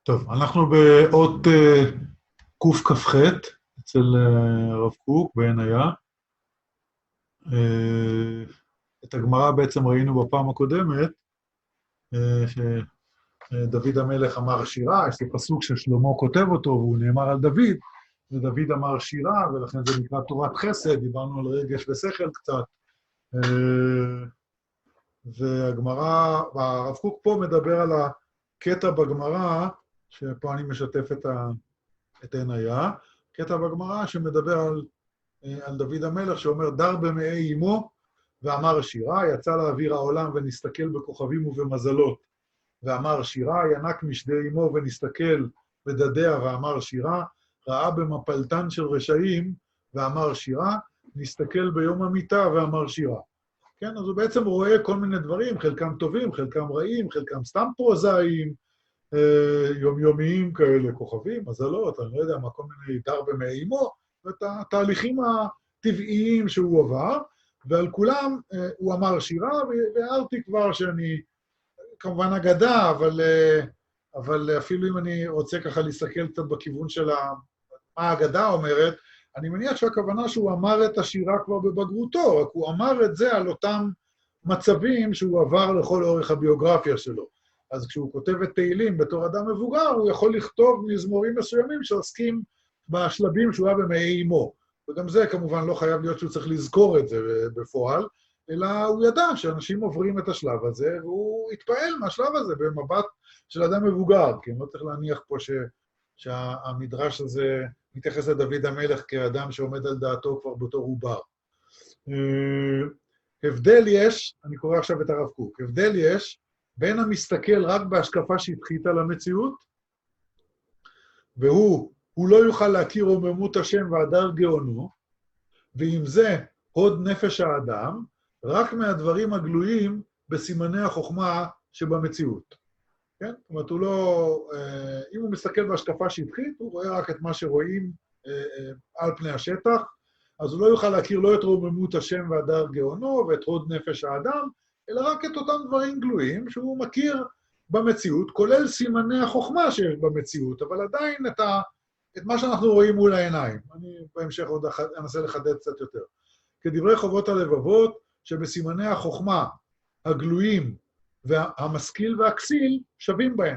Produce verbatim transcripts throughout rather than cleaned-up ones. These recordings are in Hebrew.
טוב, אנחנו באות אה, קכ"ח אצל אה, הרב קוק בעין היה. אה, את הגמרא בעצם ראינו בפעם הקודמת, אה, שדוד המלך אמר שירה, יש לי פסוק ששלמה כותב אותו, והוא נאמר על דוד, ודוד אמר שירה, ולכן זה נקרא תורת חסד, דיברנו על רגש ושכל קצת. אה, והגמרא, והרב קוק פה מדבר על הקטע בגמרא, שפה אני משתף את ה... את עין היה, קטע בגמרא שמדבר על, על דוד המלך, שאומר, דר במאי אמו, ואמר שירה, יצא לאוויר העולם ונסתכל בכוכבים ובמזלות, ואמר שירה, ינק משדה אמו ונסתכל בדדיה ואמר שירה, ראה במפלתן של רשעים ואמר שירה, נסתכל ביום המיטה ואמר שירה. כן, אז הוא בעצם רואה כל מיני דברים, חלקם טובים, חלקם רעים, חלקם סתם פרוזאיים, יומיומיים כאלה, כוכבים, מזלות, אני לא יודע מה, כל מיני דר במאי אמו, ואת התהליכים הטבעיים שהוא עבר, ועל כולם הוא אמר שירה, והערתי כבר שאני, כמובן אגדה, אבל, אבל אפילו אם אני רוצה ככה להסתכל קצת בכיוון של מה האגדה אומרת, אני מניח שהכוונה שהוא אמר את השירה כבר בבגרותו, רק הוא אמר את זה על אותם מצבים שהוא עבר לכל אורך הביוגרפיה שלו. אז כשהוא כותב את תהילים בתור אדם מבוגר, הוא יכול לכתוב מזמורים מסוימים שעוסקים בשלבים שהוא היה במאי אמו. וגם זה כמובן לא חייב להיות שהוא צריך לזכור את זה בפועל, אלא הוא ידע שאנשים עוברים את השלב הזה, והוא התפעל מהשלב הזה במבט של אדם מבוגר, כי אני לא צריך להניח פה ש... שהמדרש הזה מתייחס לדוד המלך כאדם שעומד על דעתו כבר בתור עובר. הבדל יש, אני קורא עכשיו את הרב קוק, הבדל יש, בין המסתכל רק בהשקפה שטחית על המציאות, והוא, הוא לא יוכל להכיר רוממות השם והדר גאונו, ועם זה הוד נפש האדם, רק מהדברים הגלויים בסימני החוכמה שבמציאות. כן? זאת אומרת, הוא לא, אם הוא מסתכל בהשקפה שטחית, הוא רואה רק את מה שרואים על פני השטח, אז הוא לא יוכל להכיר לא את רוממות השם והדר גאונו ואת הוד נפש האדם, אלא רק את אותם דברים גלויים שהוא מכיר במציאות, כולל סימני החוכמה שיש במציאות, אבל עדיין את, ה, את מה שאנחנו רואים מול העיניים. אני בהמשך עוד אנסה לחדד קצת יותר. כדברי חובות הלבבות, שבסימני החוכמה הגלויים והמשכיל והכסיל שווים בהם.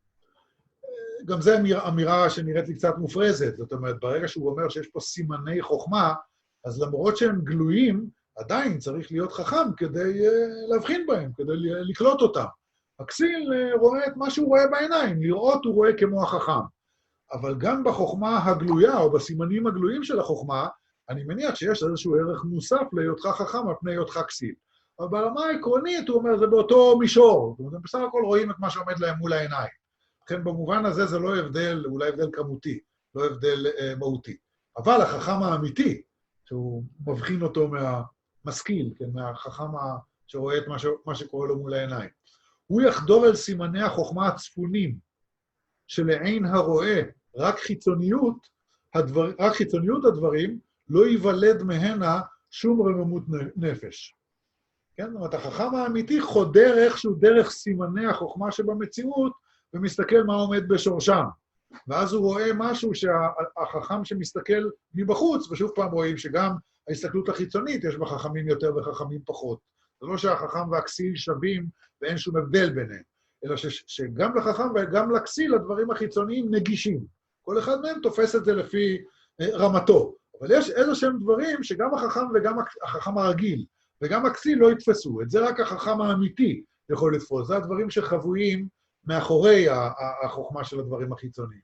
גם זו אמירה שנראית לי קצת מופרזת, זאת אומרת, ברגע שהוא אומר שיש פה סימני חוכמה, אז למרות שהם גלויים, עדיין צריך להיות חכם כדי להבחין בהם, כדי לקלוט אותם. הכסיל רואה את מה שהוא רואה בעיניים, לראות הוא רואה כמו החכם. אבל גם בחוכמה הגלויה, או בסימנים הגלויים של החוכמה, אני מניח שיש איזשהו ערך מוסף להיותך חכם על פני היותך כסיל. אבל ברמה העקרונית, הוא אומר, זה באותו מישור. זאת אומרת, בסך הכל רואים את מה שעומד להם מול העיניים. לכן במובן הזה זה לא הבדל, אולי הבדל כמותי, לא הבדל אה, מהותי. אבל החכם האמיתי, שהוא מבחין אותו מהמשכיל, כן, מהחכם שרואה את מה, ש... מה שקורה לו מול העיניים, הוא יחדור אל סימני החוכמה הצפונים, שלעין הרואה רק חיצוניות, הדבר... רק חיצוניות הדברים, לא ייוולד מהנה שום רממות נפש. כן? זאת אומרת, החכם האמיתי חודר איכשהו דרך סימני החוכמה שבמציאות, ומסתכל מה עומד בשורשם. ואז הוא רואה משהו שהחכם שמסתכל מבחוץ, ושוב פעם רואים שגם ההסתכלות החיצונית יש בה חכמים יותר וחכמים פחות. זה לא שהחכם והכסיל שווים ואין שום הבדל ביניהם, אלא ש, שגם לחכם וגם לכסיל הדברים החיצוניים נגישים. כל אחד מהם תופס את זה לפי רמתו. אבל יש איזה שהם דברים שגם החכם וגם החכם הרגיל, וגם הכסיל לא יתפסו. את זה רק החכם האמיתי יכול לתפוס. זה הדברים שחבויים מאחורי החוכמה של הדברים החיצוניים.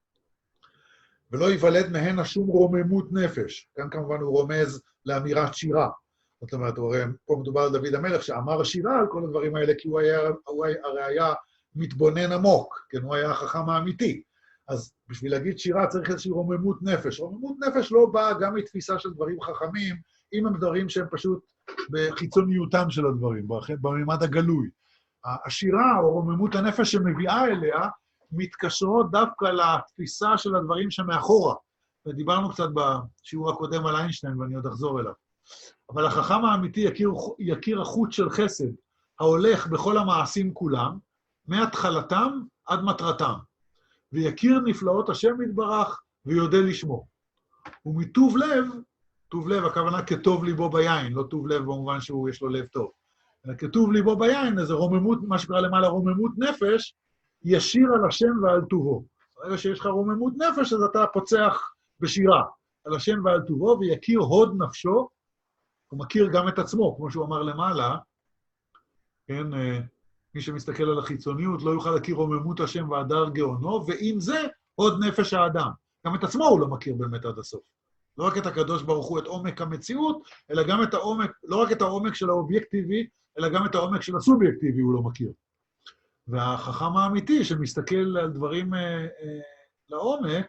ולא ייוולד מהנה שום רוממות נפש. כאן כמובן הוא רומז לאמירת שירה. זאת אומרת, פה מדובר על דוד המלך שאמר שירה על כל הדברים האלה, כי הוא היה, הוא הרי היה מתבונן עמוק, כן, הוא היה החכם האמיתי. אז בשביל להגיד שירה צריך איזושהי רוממות נפש. רוממות נפש לא באה גם מתפיסה של דברים חכמים, אם הם דברים שהם פשוט בחיצוניותם של הדברים, בממד הגלוי. השירה או רוממות הנפש שמביאה אליה, מתקשרות דווקא לתפיסה של הדברים שמאחורה. ודיברנו קצת בשיעור הקודם על איינשטיין, ואני עוד אחזור אליו. אבל החכם האמיתי יכיר, יכיר החוט של חסד, ההולך בכל המעשים כולם, מהתחלתם עד מטרתם. ויכיר נפלאות השם יתברך, ויודה לשמו. ומטוב לב, טוב לב, הכוונה כטוב ליבו ביין, לא טוב לב במובן שהוא יש לו לב טוב. אלא כטוב ליבו ביין, איזה רוממות, מה שקרה למעלה, רוממות נפש, ישיר על השם ועל טובו. ברגע שיש לך רוממות נפש, אז אתה פוצח בשירה על השם ועל טובו, ויכיר הוד נפשו, הוא מכיר גם את עצמו, כמו שהוא אמר למעלה, כן, מי שמסתכל על החיצוניות לא יוכל להכיר רוממות השם והדר גאונו, ועם זה הוד נפש האדם. גם את עצמו הוא לא מכיר באמת עד הסוף. לא רק את הקדוש ברוך הוא, את עומק המציאות, אלא גם את העומק, לא רק את העומק של האובייקטיבי, אלא גם את העומק של הסובייקטיבי הוא לא מכיר. והחכם האמיתי שמסתכל על דברים אה, אה, לעומק,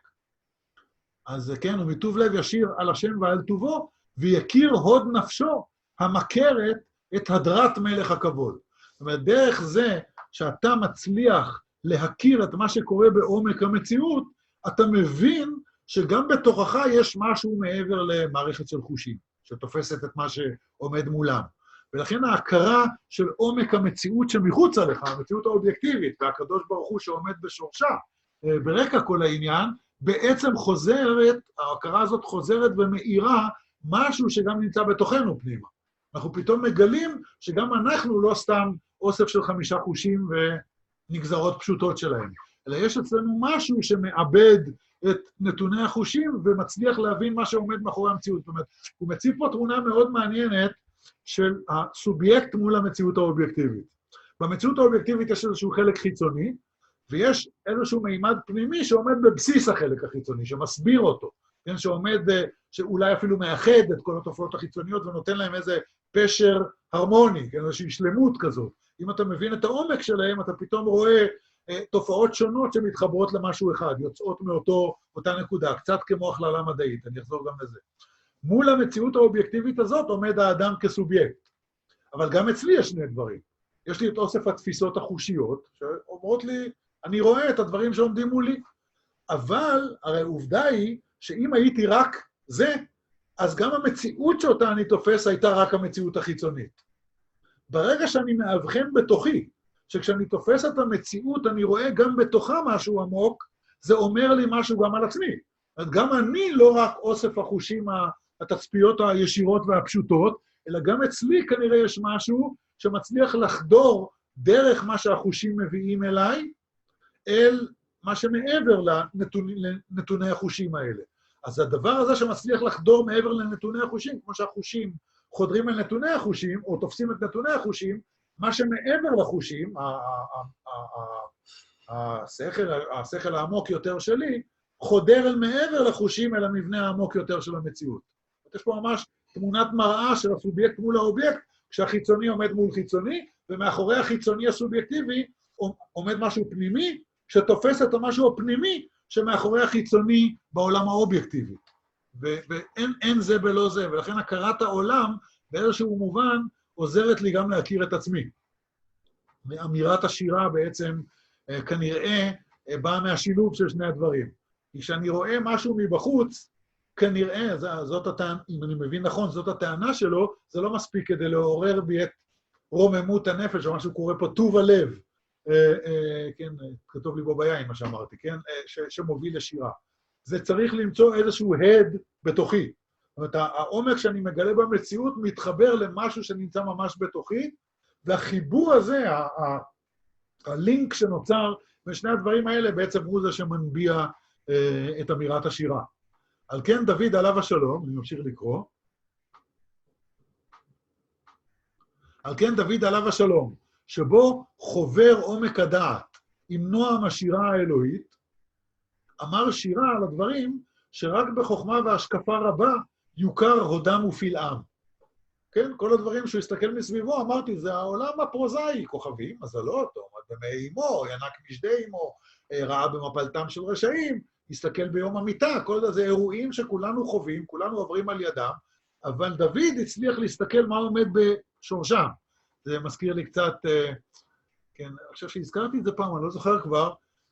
אז כן, הוא מטוב לב ישיר על השם ועל טובו, ויכיר הוד נפשו המכרת את הדרת מלך הכבוד. זאת אומרת, דרך זה שאתה מצליח להכיר את מה שקורה בעומק המציאות, אתה מבין שגם בתוכך יש משהו מעבר למערכת של חושים, שתופסת את מה שעומד מולם. ולכן ההכרה של עומק המציאות שמחוץ עליך, המציאות האובייקטיבית, והקדוש ברוך הוא שעומד בשורשה, ברקע כל העניין, בעצם חוזרת, ההכרה הזאת חוזרת ומאירה משהו שגם נמצא בתוכנו פנימה. אנחנו פתאום מגלים שגם אנחנו לא סתם אוסף של חמישה חושים ונגזרות פשוטות שלהם, אלא יש אצלנו משהו שמאבד את נתוני החושים ומצליח להבין מה שעומד מאחורי המציאות. זאת אומרת, הוא מציב פה תמונה מאוד מעניינת של הסובייקט מול המציאות האובייקטיבית. במציאות האובייקטיבית יש איזשהו חלק חיצוני, ויש איזשהו מימד פנימי שעומד בבסיס החלק החיצוני, שמסביר אותו, כן, שעומד, שאולי אפילו מאחד את כל התופעות החיצוניות ונותן להם איזה פשר הרמוני, כן, איזושהי שלמות כזאת. אם אתה מבין את העומק שלהם, אתה פתאום רואה אה, תופעות שונות שמתחברות למשהו אחד, יוצאות מאותו, אותה נקודה, קצת כמו הכללה מדעית, אני אחזור גם לזה. מול המציאות האובייקטיבית הזאת עומד האדם כסובייקט. אבל גם אצלי יש שני דברים. יש לי את אוסף התפיסות החושיות, שאומרות לי, אני רואה את הדברים שעומדים מולי, אבל הרי העובדה היא שאם הייתי רק זה, אז גם המציאות שאותה אני תופס הייתה רק המציאות החיצונית. ברגע שאני מאבחן בתוכי, שכשאני תופס את המציאות אני רואה גם בתוכה משהו עמוק, זה אומר לי משהו גם על עצמי. גם אני לא רק אוסף החושים, התצפיות הישירות והפשוטות, אלא גם אצלי כנראה יש משהו שמצליח לחדור דרך מה שהחושים מביאים אליי, אל מה שמעבר לנתוני, לנתוני החושים האלה. אז הדבר הזה שמצליח לחדור מעבר לנתוני החושים, כמו שהחושים חודרים אל נתוני החושים, או תופסים את נתוני החושים, מה שמעבר לחושים, השכל העמוק יותר שלי, חודר אל מעבר לחושים, אל המבנה העמוק יותר של המציאות. יש פה ממש תמונת מראה של הסובייקט מול האובייקט, כשהחיצוני עומד מול חיצוני, ומאחורי החיצוני הסובייקטיבי עומד משהו פנימי, שתופס את המשהו הפנימי שמאחורי החיצוני בעולם האובייקטיבי. ואין אין זה בלא זה, ולכן הכרת העולם באיזשהו מובן עוזרת לי גם להכיר את עצמי. אמירת השירה בעצם כנראה באה מהשילוב של שני הדברים. כי כשאני רואה משהו מבחוץ, כנראה, זאת הטענה, אם אני מבין נכון, זאת הטענה שלו, זה לא מספיק כדי לעורר בי את רוממות הנפש, או משהו קורה פה טוב הלב, כן, כתוב לי בו ביין, מה שאמרתי, כן, שמוביל לשירה. זה צריך למצוא איזשהו הד בתוכי. זאת אומרת, העומק שאני מגלה במציאות מתחבר למשהו שנמצא ממש בתוכי, והחיבור הזה, הלינק שנוצר בין שני הדברים האלה, בעצם הוא זה שמנביע את אמירת השירה. על כן דוד עליו השלום, אני ממשיך לקרוא, על כן דוד עליו השלום, שבו חובר עומק הדעת עם נועם השירה האלוהית, אמר שירה על הדברים שרק בחוכמה והשקפה רבה יוכר הודם ופלאם. כן, כל הדברים שהוא הסתכל מסביבו, אמרתי, זה העולם הפרוזאי, כוכבים, מזלות, עומד במי אמו, ינק משדי אמו, ראה במפלתם של רשעים, הסתכל ביום המיטה, כל זה אירועים שכולנו חווים, כולנו עוברים על ידם, אבל דוד הצליח להסתכל מה עומד בשורשם. זה מזכיר לי קצת, כן, אני חושב שהזכרתי את זה פעם, אני לא זוכר כבר,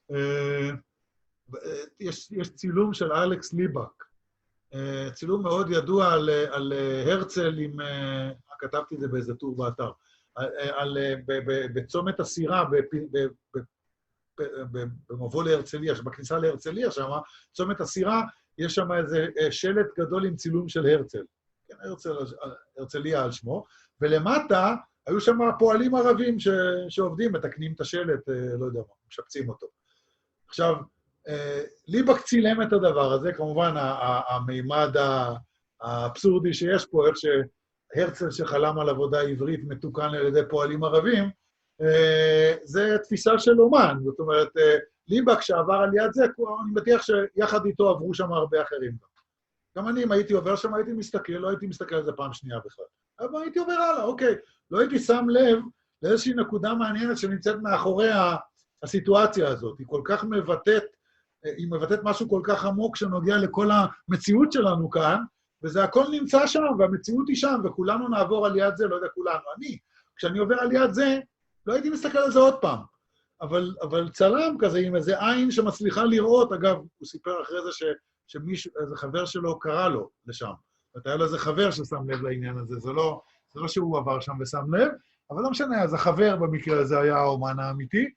יש, יש צילום של אלכס ליבק, צילום מאוד ידוע על, על הרצל עם, כתבתי את זה באיזה טור באתר, על, על, בצומת הסירה, במבוא להרצליה, בכניסה להרצליה שם, צומת הסירה, יש שם איזה שלט גדול עם צילום של הרצל. כן, הרצל, הרצליה על שמו, ולמטה היו שם פועלים ערבים ש, שעובדים, מתקנים את השלט, לא יודע מה, משפצים אותו. עכשיו, ליבק צילם את הדבר הזה, כמובן המימד האבסורדי שיש פה, איך שהרצל שחלם על עבודה עברית מתוקן על ידי פועלים ערבים, זה תפיסה של אומן, זאת אומרת, ליבק שעבר על יד זה, אני בטוח שיחד איתו עברו שם הרבה אחרים. גם אני, אם הייתי עובר שם, הייתי מסתכל, לא הייתי מסתכל על זה פעם שנייה בכלל. אבל הייתי עובר הלאה, אוקיי. לא הייתי שם לב לאיזושהי נקודה מעניינת שנמצאת מאחורי הסיטואציה הזאת. היא כל כך מבטאת, היא מבטאת משהו כל כך עמוק שנוגע לכל המציאות שלנו כאן, וזה הכל נמצא שם, והמציאות היא שם, וכולנו נעבור על יד זה, לא יודע כולנו. אני, כשאני עובר על יד זה, לא הייתי מסתכל על זה עוד פעם. אבל, אבל צלם כזה עם איזה עין שמצליחה לראות, אגב, הוא סיפר אחרי זה ש, שמישהו, איזה חבר שלו קרא לו לשם. ואתה היה לו איזה חבר ששם לב לעניין הזה, זה לא, זה לא שהוא עבר שם ושם לב, אבל לא משנה, אז החבר במקרה הזה היה האומן האמיתי,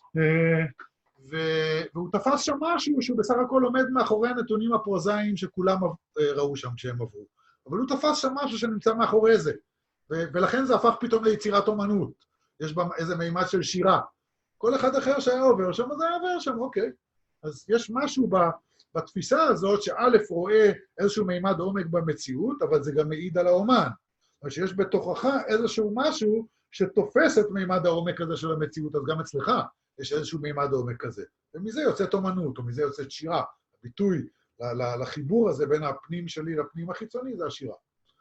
והוא תפס שם משהו שהוא בסך הכל עומד מאחורי הנתונים הפרוזאיים שכולם ראו שם כשהם עברו. אבל הוא תפס שם משהו שנמצא מאחורי זה, ולכן זה הפך פתאום ליצירת אומנות. יש בה איזה מימד של שירה. כל אחד אחר שהיה עובר שם, אז היה עובר שם, אוקיי. אז יש משהו בתפיסה הזאת, שא' רואה איזשהו מימד עומק במציאות, אבל זה גם מעיד על האומן. אבל שיש בתוכך איזשהו משהו שתופס את מימד העומק הזה של המציאות, אז גם אצלך יש איזשהו מימד עומק כזה. ומזה יוצאת אומנות, או מזה יוצאת שירה. הביטוי לחיבור הזה בין הפנים שלי לפנים החיצוני, זה השירה.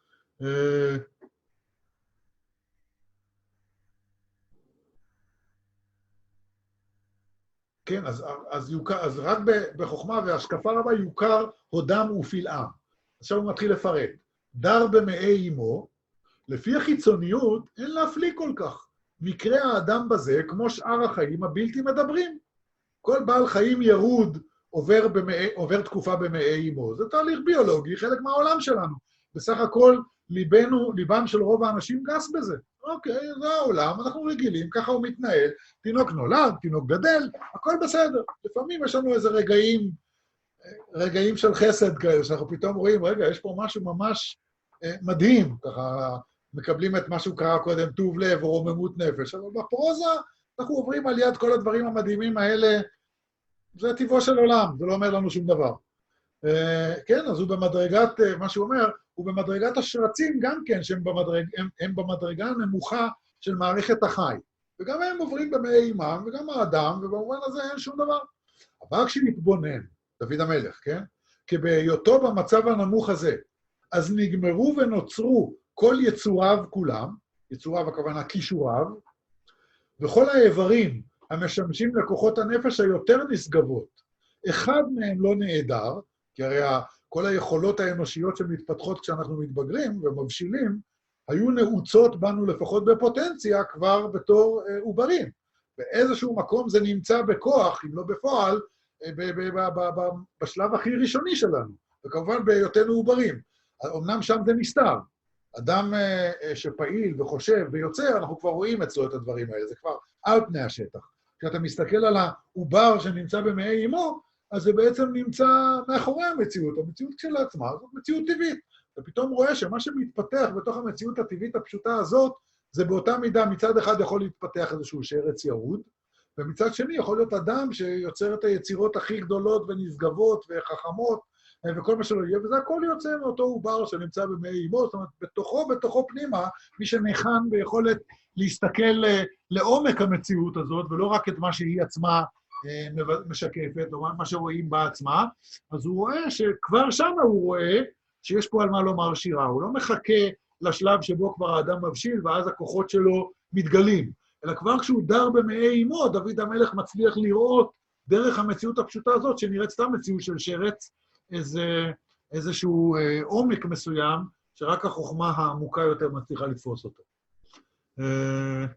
כן, אז, אז, יוכר, אז רק בחוכמה והשקפה רבה יוכר הודם ופלאם. עכשיו הוא מתחיל לפרט. דר במאי אמו, לפי החיצוניות אין להפליא כל כך. מקרה האדם בזה, כמו שאר החיים הבלתי מדברים. כל בעל חיים ירוד עובר, במאי, עובר תקופה במאי אמו. זה תהליך ביולוגי, חלק מהעולם שלנו. בסך הכל ליבנו, ליבם של רוב האנשים גס בזה. אוקיי, זה העולם, אנחנו רגילים, ככה הוא מתנהל, תינוק נולד, תינוק גדל, הכל בסדר. לפעמים יש לנו איזה רגעים, רגעים של חסד כאלה, שאנחנו פתאום רואים, רגע, יש פה משהו ממש מדהים, ככה מקבלים את מה שהוא קרא קודם, טוב לב או רוממות נפש, אבל בפרוזה אנחנו עוברים על יד כל הדברים המדהימים האלה, זה טבעו של עולם, זה לא אומר לנו שום דבר. כן, אז הוא במדרגת, מה שהוא אומר, הוא במדרגת השרצים גם כן, שהם במדרג, הם, הם במדרגה הנמוכה של מערכת החי. וגם הם עוברים במאי אימם, וגם האדם, ובמובן הזה אין שום דבר. אבל כשנתבונן, דוד המלך, כן? כי בהיותו במצב הנמוך הזה, אז נגמרו ונוצרו כל יצוריו כולם, יצוריו הכוונה כישוריו, וכל האיברים המשמשים לכוחות הנפש היותר נשגבות, אחד מהם לא נעדר, כי הרי כל היכולות האנושיות שמתפתחות כשאנחנו מתבגרים ומבשילים, היו נעוצות בנו לפחות בפוטנציה כבר בתור עוברים. באיזשהו מקום זה נמצא בכוח, אם לא בפועל, בשלב הכי ראשוני שלנו, וכמובן בהיותנו עוברים. אמנם שם זה נסתר. אדם שפעיל וחושב ויוצר, אנחנו כבר רואים אצלו את הדברים האלה, זה כבר על פני השטח. כשאתה מסתכל על העובר שנמצא במאי אמו, אז זה בעצם נמצא מאחורי המציאות, המציאות כשלעצמה, זאת מציאות טבעית. אתה פתאום רואה שמה שמתפתח בתוך המציאות הטבעית הפשוטה הזאת, זה באותה מידה, מצד אחד יכול להתפתח איזשהו שרץ ירוד, ומצד שני יכול להיות אדם שיוצר את היצירות הכי גדולות ונשגבות וחכמות, וכל מה שלא יהיה, וזה הכל יוצא מאותו עובר שנמצא במאי אמו, זאת אומרת, בתוכו, בתוכו פנימה, מי שניחן ביכולת להסתכל לעומק המציאות הזאת, ולא רק את מה שהיא עצמה משקפת, או מה שרואים בעצמה, אז הוא רואה שכבר שם הוא רואה שיש פה על מה לומר שירה. הוא לא מחכה לשלב שבו כבר האדם מבשיל, ואז הכוחות שלו מתגלים. אלא כבר כשהוא דר במאי אמו, דוד המלך מצליח לראות דרך המציאות הפשוטה הזאת, שנראית סתם מציאות של שרץ, איזה, איזשהו אה, עומק מסוים, שרק החוכמה העמוקה יותר מצליחה לתפוס אותו. אה...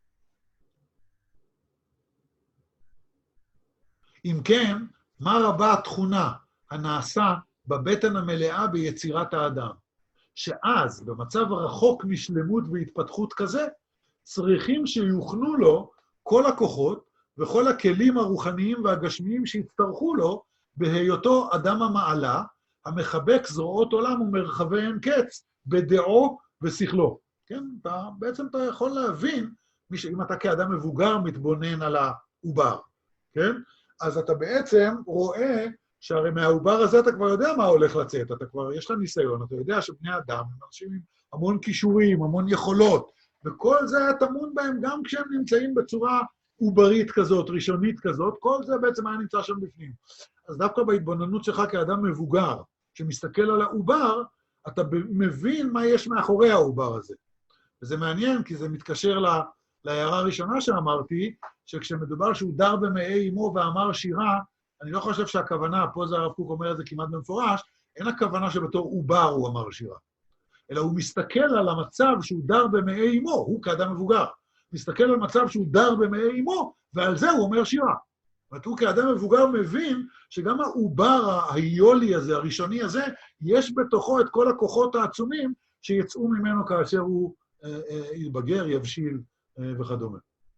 אם כן, מה רבה התכונה הנעשה בבטן המלאה ביצירת האדם? שאז, במצב הרחוק משלמות והתפתחות כזה, צריכים שיוכנו לו כל הכוחות וכל הכלים הרוחניים והגשמיים שהצטרכו לו, בהיותו אדם המעלה, המחבק זרועות עולם ומרחבי אין קץ, בדעו ושכלו. כן? אתה, בעצם אתה יכול להבין, אם אתה כאדם מבוגר מתבונן על העובר, כן? אז אתה בעצם רואה שהרי מהעובר הזה אתה כבר יודע מה הולך לצאת, אתה כבר, יש לה ניסיון, אתה יודע שבני אדם הם אנשים עם המון כישורים, המון יכולות, וכל זה היה טמון בהם גם כשהם נמצאים בצורה עוברית כזאת, ראשונית כזאת, כל זה בעצם היה נמצא שם בפנים. אז דווקא בהתבוננות שלך כאדם מבוגר, שמסתכל על העובר, אתה מבין מה יש מאחורי העובר הזה. וזה מעניין, כי זה מתקשר לה, להערה הראשונה שאמרתי, שכשמדובר שהוא דר במאי אמו ואמר שירה, אני לא חושב שהכוונה, פה זה הרב קוק אומר את זה כמעט במפורש, אין הכוונה שבתור עובר הוא אמר שירה. אלא הוא מסתכל על המצב שהוא דר במאי אמו, הוא כאדם מבוגר. מסתכל על מצב שהוא דר במאי אמו, ועל זה הוא אומר שירה. זאת אומרת, הוא כאדם מבוגר מבין שגם העובר ההיולי הזה, הראשוני הזה, יש בתוכו את כל הכוחות העצומים שיצאו ממנו כאשר הוא אה, אה, ילבגר, יבשיל אה, וכדומה.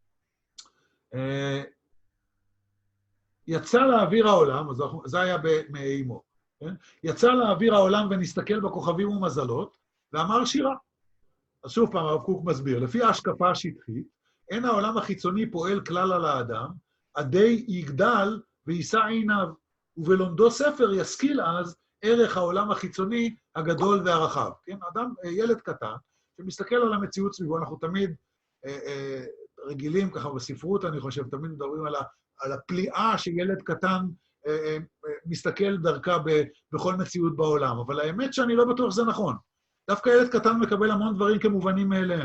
אה, יצא לאוויר העולם, אז זה היה במאי אמו, כן? יצא לאוויר העולם ונסתכל בכוכבים ומזלות, ואמר שירה. אז שוב פעם, הרב קוק מסביר, לפי ההשקפה השטחית, אין העולם החיצוני פועל כלל על האדם, עדי יגדל ויישא עיניו, ובלומדו ספר ישכיל אז ערך העולם החיצוני הגדול והרחב. כן? אדם, ילד קטן, שמסתכל על המציאות סביבו, אנחנו תמיד אה, אה, רגילים ככה בספרות, אני חושב, תמיד מדברים על, ה, על הפליאה שילד קטן אה, אה, מסתכל דרכה ב, בכל מציאות בעולם, אבל האמת שאני לא בטוח שזה נכון. דווקא ילד קטן מקבל המון דברים כמובנים מאליהם.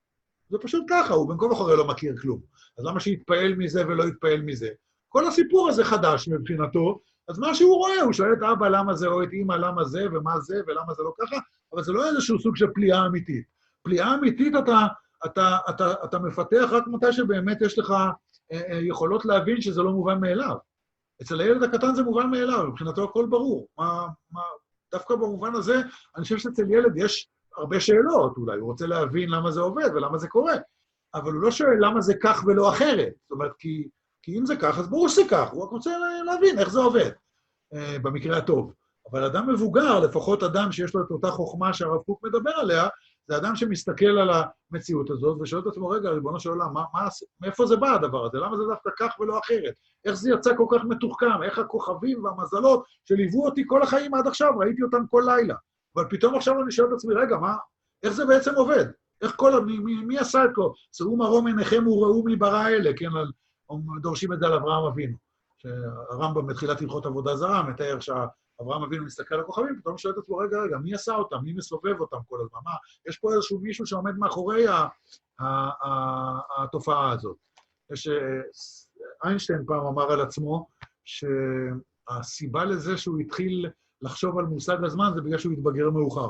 זה פשוט ככה, הוא בין כה וכה לא מכיר כלום. אז למה שיתפעל מזה ולא יתפעל מזה? כל הסיפור הזה חדש מבחינתו, אז מה שהוא רואה, הוא שואל את אבא למה זה, או את אמא למה זה, ומה זה, ולמה זה לא ככה, אבל זה לא איזשהו סוג של פליאה אמיתית. פליאה אמיתית אתה, אתה, אתה, אתה מפתח רק מתי שבאמת יש לך אה, אה, יכולות להבין שזה לא מובן מאליו. אצל הילד הקטן זה מובן מאליו, מבחינתו הכל ברור. מה, מה, דווקא במובן הזה, אני חושב שאצל ילד יש הרבה שאלות, אולי הוא רוצה להבין למה זה עובד ולמה זה קורה, אבל הוא לא שואל למה זה כך ולא אחרת. זאת אומרת, כי, כי אם זה כך, אז ברור שזה כך, הוא רק רוצה להבין איך זה עובד, אה, במקרה הטוב. אבל אדם מבוגר, לפחות אדם שיש לו את אותה חוכמה שהרב קוק מדבר עליה, זה אדם שמסתכל על המציאות הזאת ושואל את עצמו, רגע, ריבונו של עולם, מה, מה, מאיפה זה בא הדבר הזה? למה זה דווקא כך ולא אחרת? איך זה יצא כל כך מתוחכם? איך הכוכבים והמזלות שליוו אותי כל החיים עד עכשיו, ראיתי אותם כל לילה. אבל פתאום עכשיו אני שואל את עצמי, רגע, מה, איך זה בעצם עובד? איך כל, מי, מי, מי עשה את כל? שאו מרום עיניכם וראו מברא האלה, כן, על, דורשים את זה על אברהם אבינו. שהרמב"ם בתחילת הלכות עבודה זרה מתאר שאברהם אבינו מסתכל על הכוכבים, פתאום שואל את עצמו, רגע, רגע, מי עשה אותם? מי מסובב אותם כל הזמן? מה, יש פה איזשהו מישהו שעומד מאחורי ה, ה, ה, התופעה הזאת. יש, איינשטיין פעם אמר על עצמו, שהסיבה לזה שהוא התחיל לחשוב על מושג הזמן, זה בגלל שהוא התבגר מאוחר.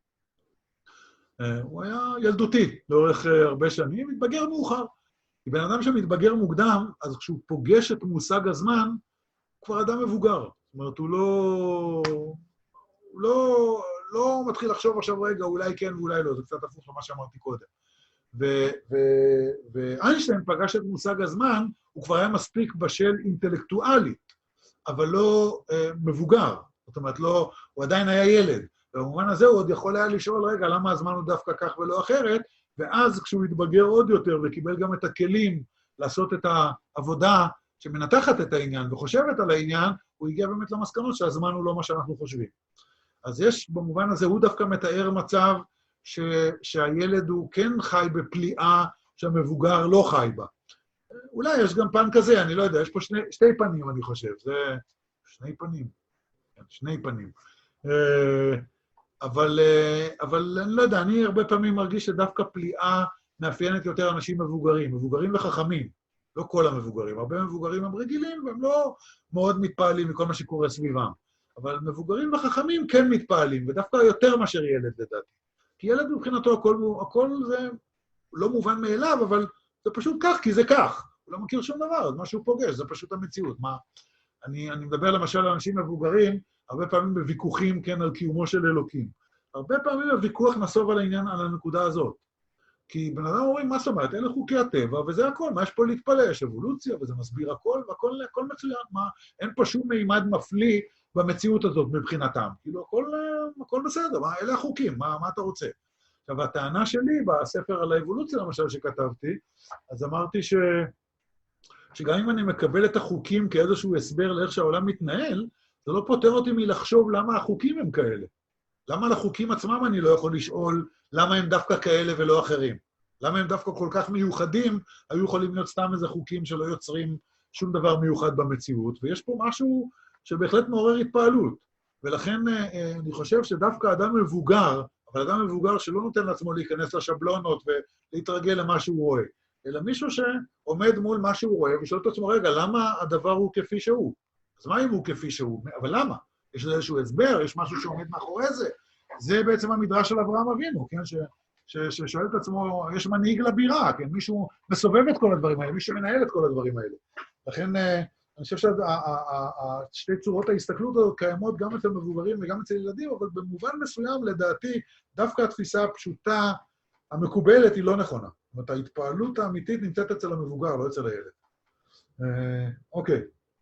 הוא היה ילדותי לאורך הרבה שנים, התבגר מאוחר. כי בן אדם שמתבגר מוקדם, אז כשהוא פוגש את מושג הזמן, הוא כבר אדם מבוגר. זאת אומרת, הוא לא, הוא לא, לא מתחיל לחשוב עכשיו רגע, אולי כן ואולי לא, זה קצת הפוך למה שאמרתי קודם. ואיינשטיין פגש את מושג הזמן, הוא כבר היה מספיק בשל אינטלקטואלית, אבל לא אה, מבוגר. זאת אומרת, לא, הוא עדיין היה ילד. במובן הזה הוא עוד יכול היה לשאול, רגע, למה הזמן הוא דווקא כך ולא אחרת, ואז כשהוא התבגר עוד יותר וקיבל גם את הכלים לעשות את העבודה שמנתחת את העניין וחושבת על העניין, הוא הגיע באמת למסקנות שהזמן הוא לא מה שאנחנו חושבים. אז יש, במובן הזה, הוא דווקא מתאר מצב ש, שהילד הוא כן חי בפליאה שהמבוגר לא חי בה. אולי יש גם פן כזה, אני לא יודע, יש פה שני, שתי פנים, אני חושב. זה שני פנים. שני פנים. אבל, אבל אני לא יודע, אני הרבה פעמים מרגיש שדווקא פליאה מאפיינת יותר אנשים מבוגרים, מבוגרים וחכמים, לא כל המבוגרים. הרבה מבוגרים הם רגילים, והם לא מאוד מתפעלים מכל מה שקורה סביבם. אבל מבוגרים וחכמים כן מתפעלים, ודווקא יותר מאשר ילד לדעתי. כי ילד מבחינתו הכל, הכל זה לא מובן מאליו, אבל זה פשוט כך, כי זה כך. הוא לא מכיר שום דבר, אז מה שהוא פוגש, זה פשוט המציאות. מה? אני, אני מדבר למשל על אנשים מבוגרים, הרבה פעמים בוויכוחים, כן, על קיומו של אלוקים. הרבה פעמים הוויכוח נסוב על העניין, על הנקודה הזאת. כי בן אדם אומרים, מה זאת אומרת, אלה חוקי הטבע, וזה הכל, מה יש פה להתפלא? יש אבולוציה, וזה מסביר הכל, והכל הכל מצוין, מה? אין פה שום מימד מפליא במציאות הזאת מבחינתם. כאילו, הכל, הכל בסדר, מה, אלה החוקים, מה, מה אתה רוצה? עכשיו, הטענה שלי בספר על האבולוציה, למשל, שכתבתי, אז אמרתי ש... שגם אם אני מקבל את החוקים כאיזשהו הסבר לאיך שהעולם מתנהל, זה לא פותר אותי מלחשוב למה החוקים הם כאלה. למה לחוקים עצמם אני לא יכול לשאול למה הם דווקא כאלה ולא אחרים? למה הם דווקא כל כך מיוחדים, היו יכולים להיות סתם איזה חוקים שלא יוצרים שום דבר מיוחד במציאות, ויש פה משהו שבהחלט מעורר התפעלות. ולכן אני חושב שדווקא אדם מבוגר, אבל אדם מבוגר שלא נותן לעצמו להיכנס לשבלונות ולהתרגל למה שהוא רואה, אלא מישהו שעומד מול מה שהוא רואה ושואל את עצמו, רגע, למה הדבר הוא כפי שהוא? אז מה אם הוא כפי שהוא? אבל למה? יש לזה איזשהו הסבר, יש משהו שעומד מאחורי זה. זה בעצם המדרש של אברהם אבינו, כן? ש, ש, ששואל את עצמו, יש מנהיג לבירה, כן? מישהו מסובב את כל הדברים האלה, מישהו מנהל את כל הדברים האלה. לכן, אני חושב ששתי צורות ההסתכלות הזאת קיימות גם אצל מבוגרים וגם אצל ילדים, אבל במובן מסוים, לדעתי, דווקא התפיסה הפשוטה, המקובלת, היא לא נכונה. זאת אומרת, ההתפעלות האמיתית נמצאת אצל המבוגר, לא אצל הילד. אוקיי.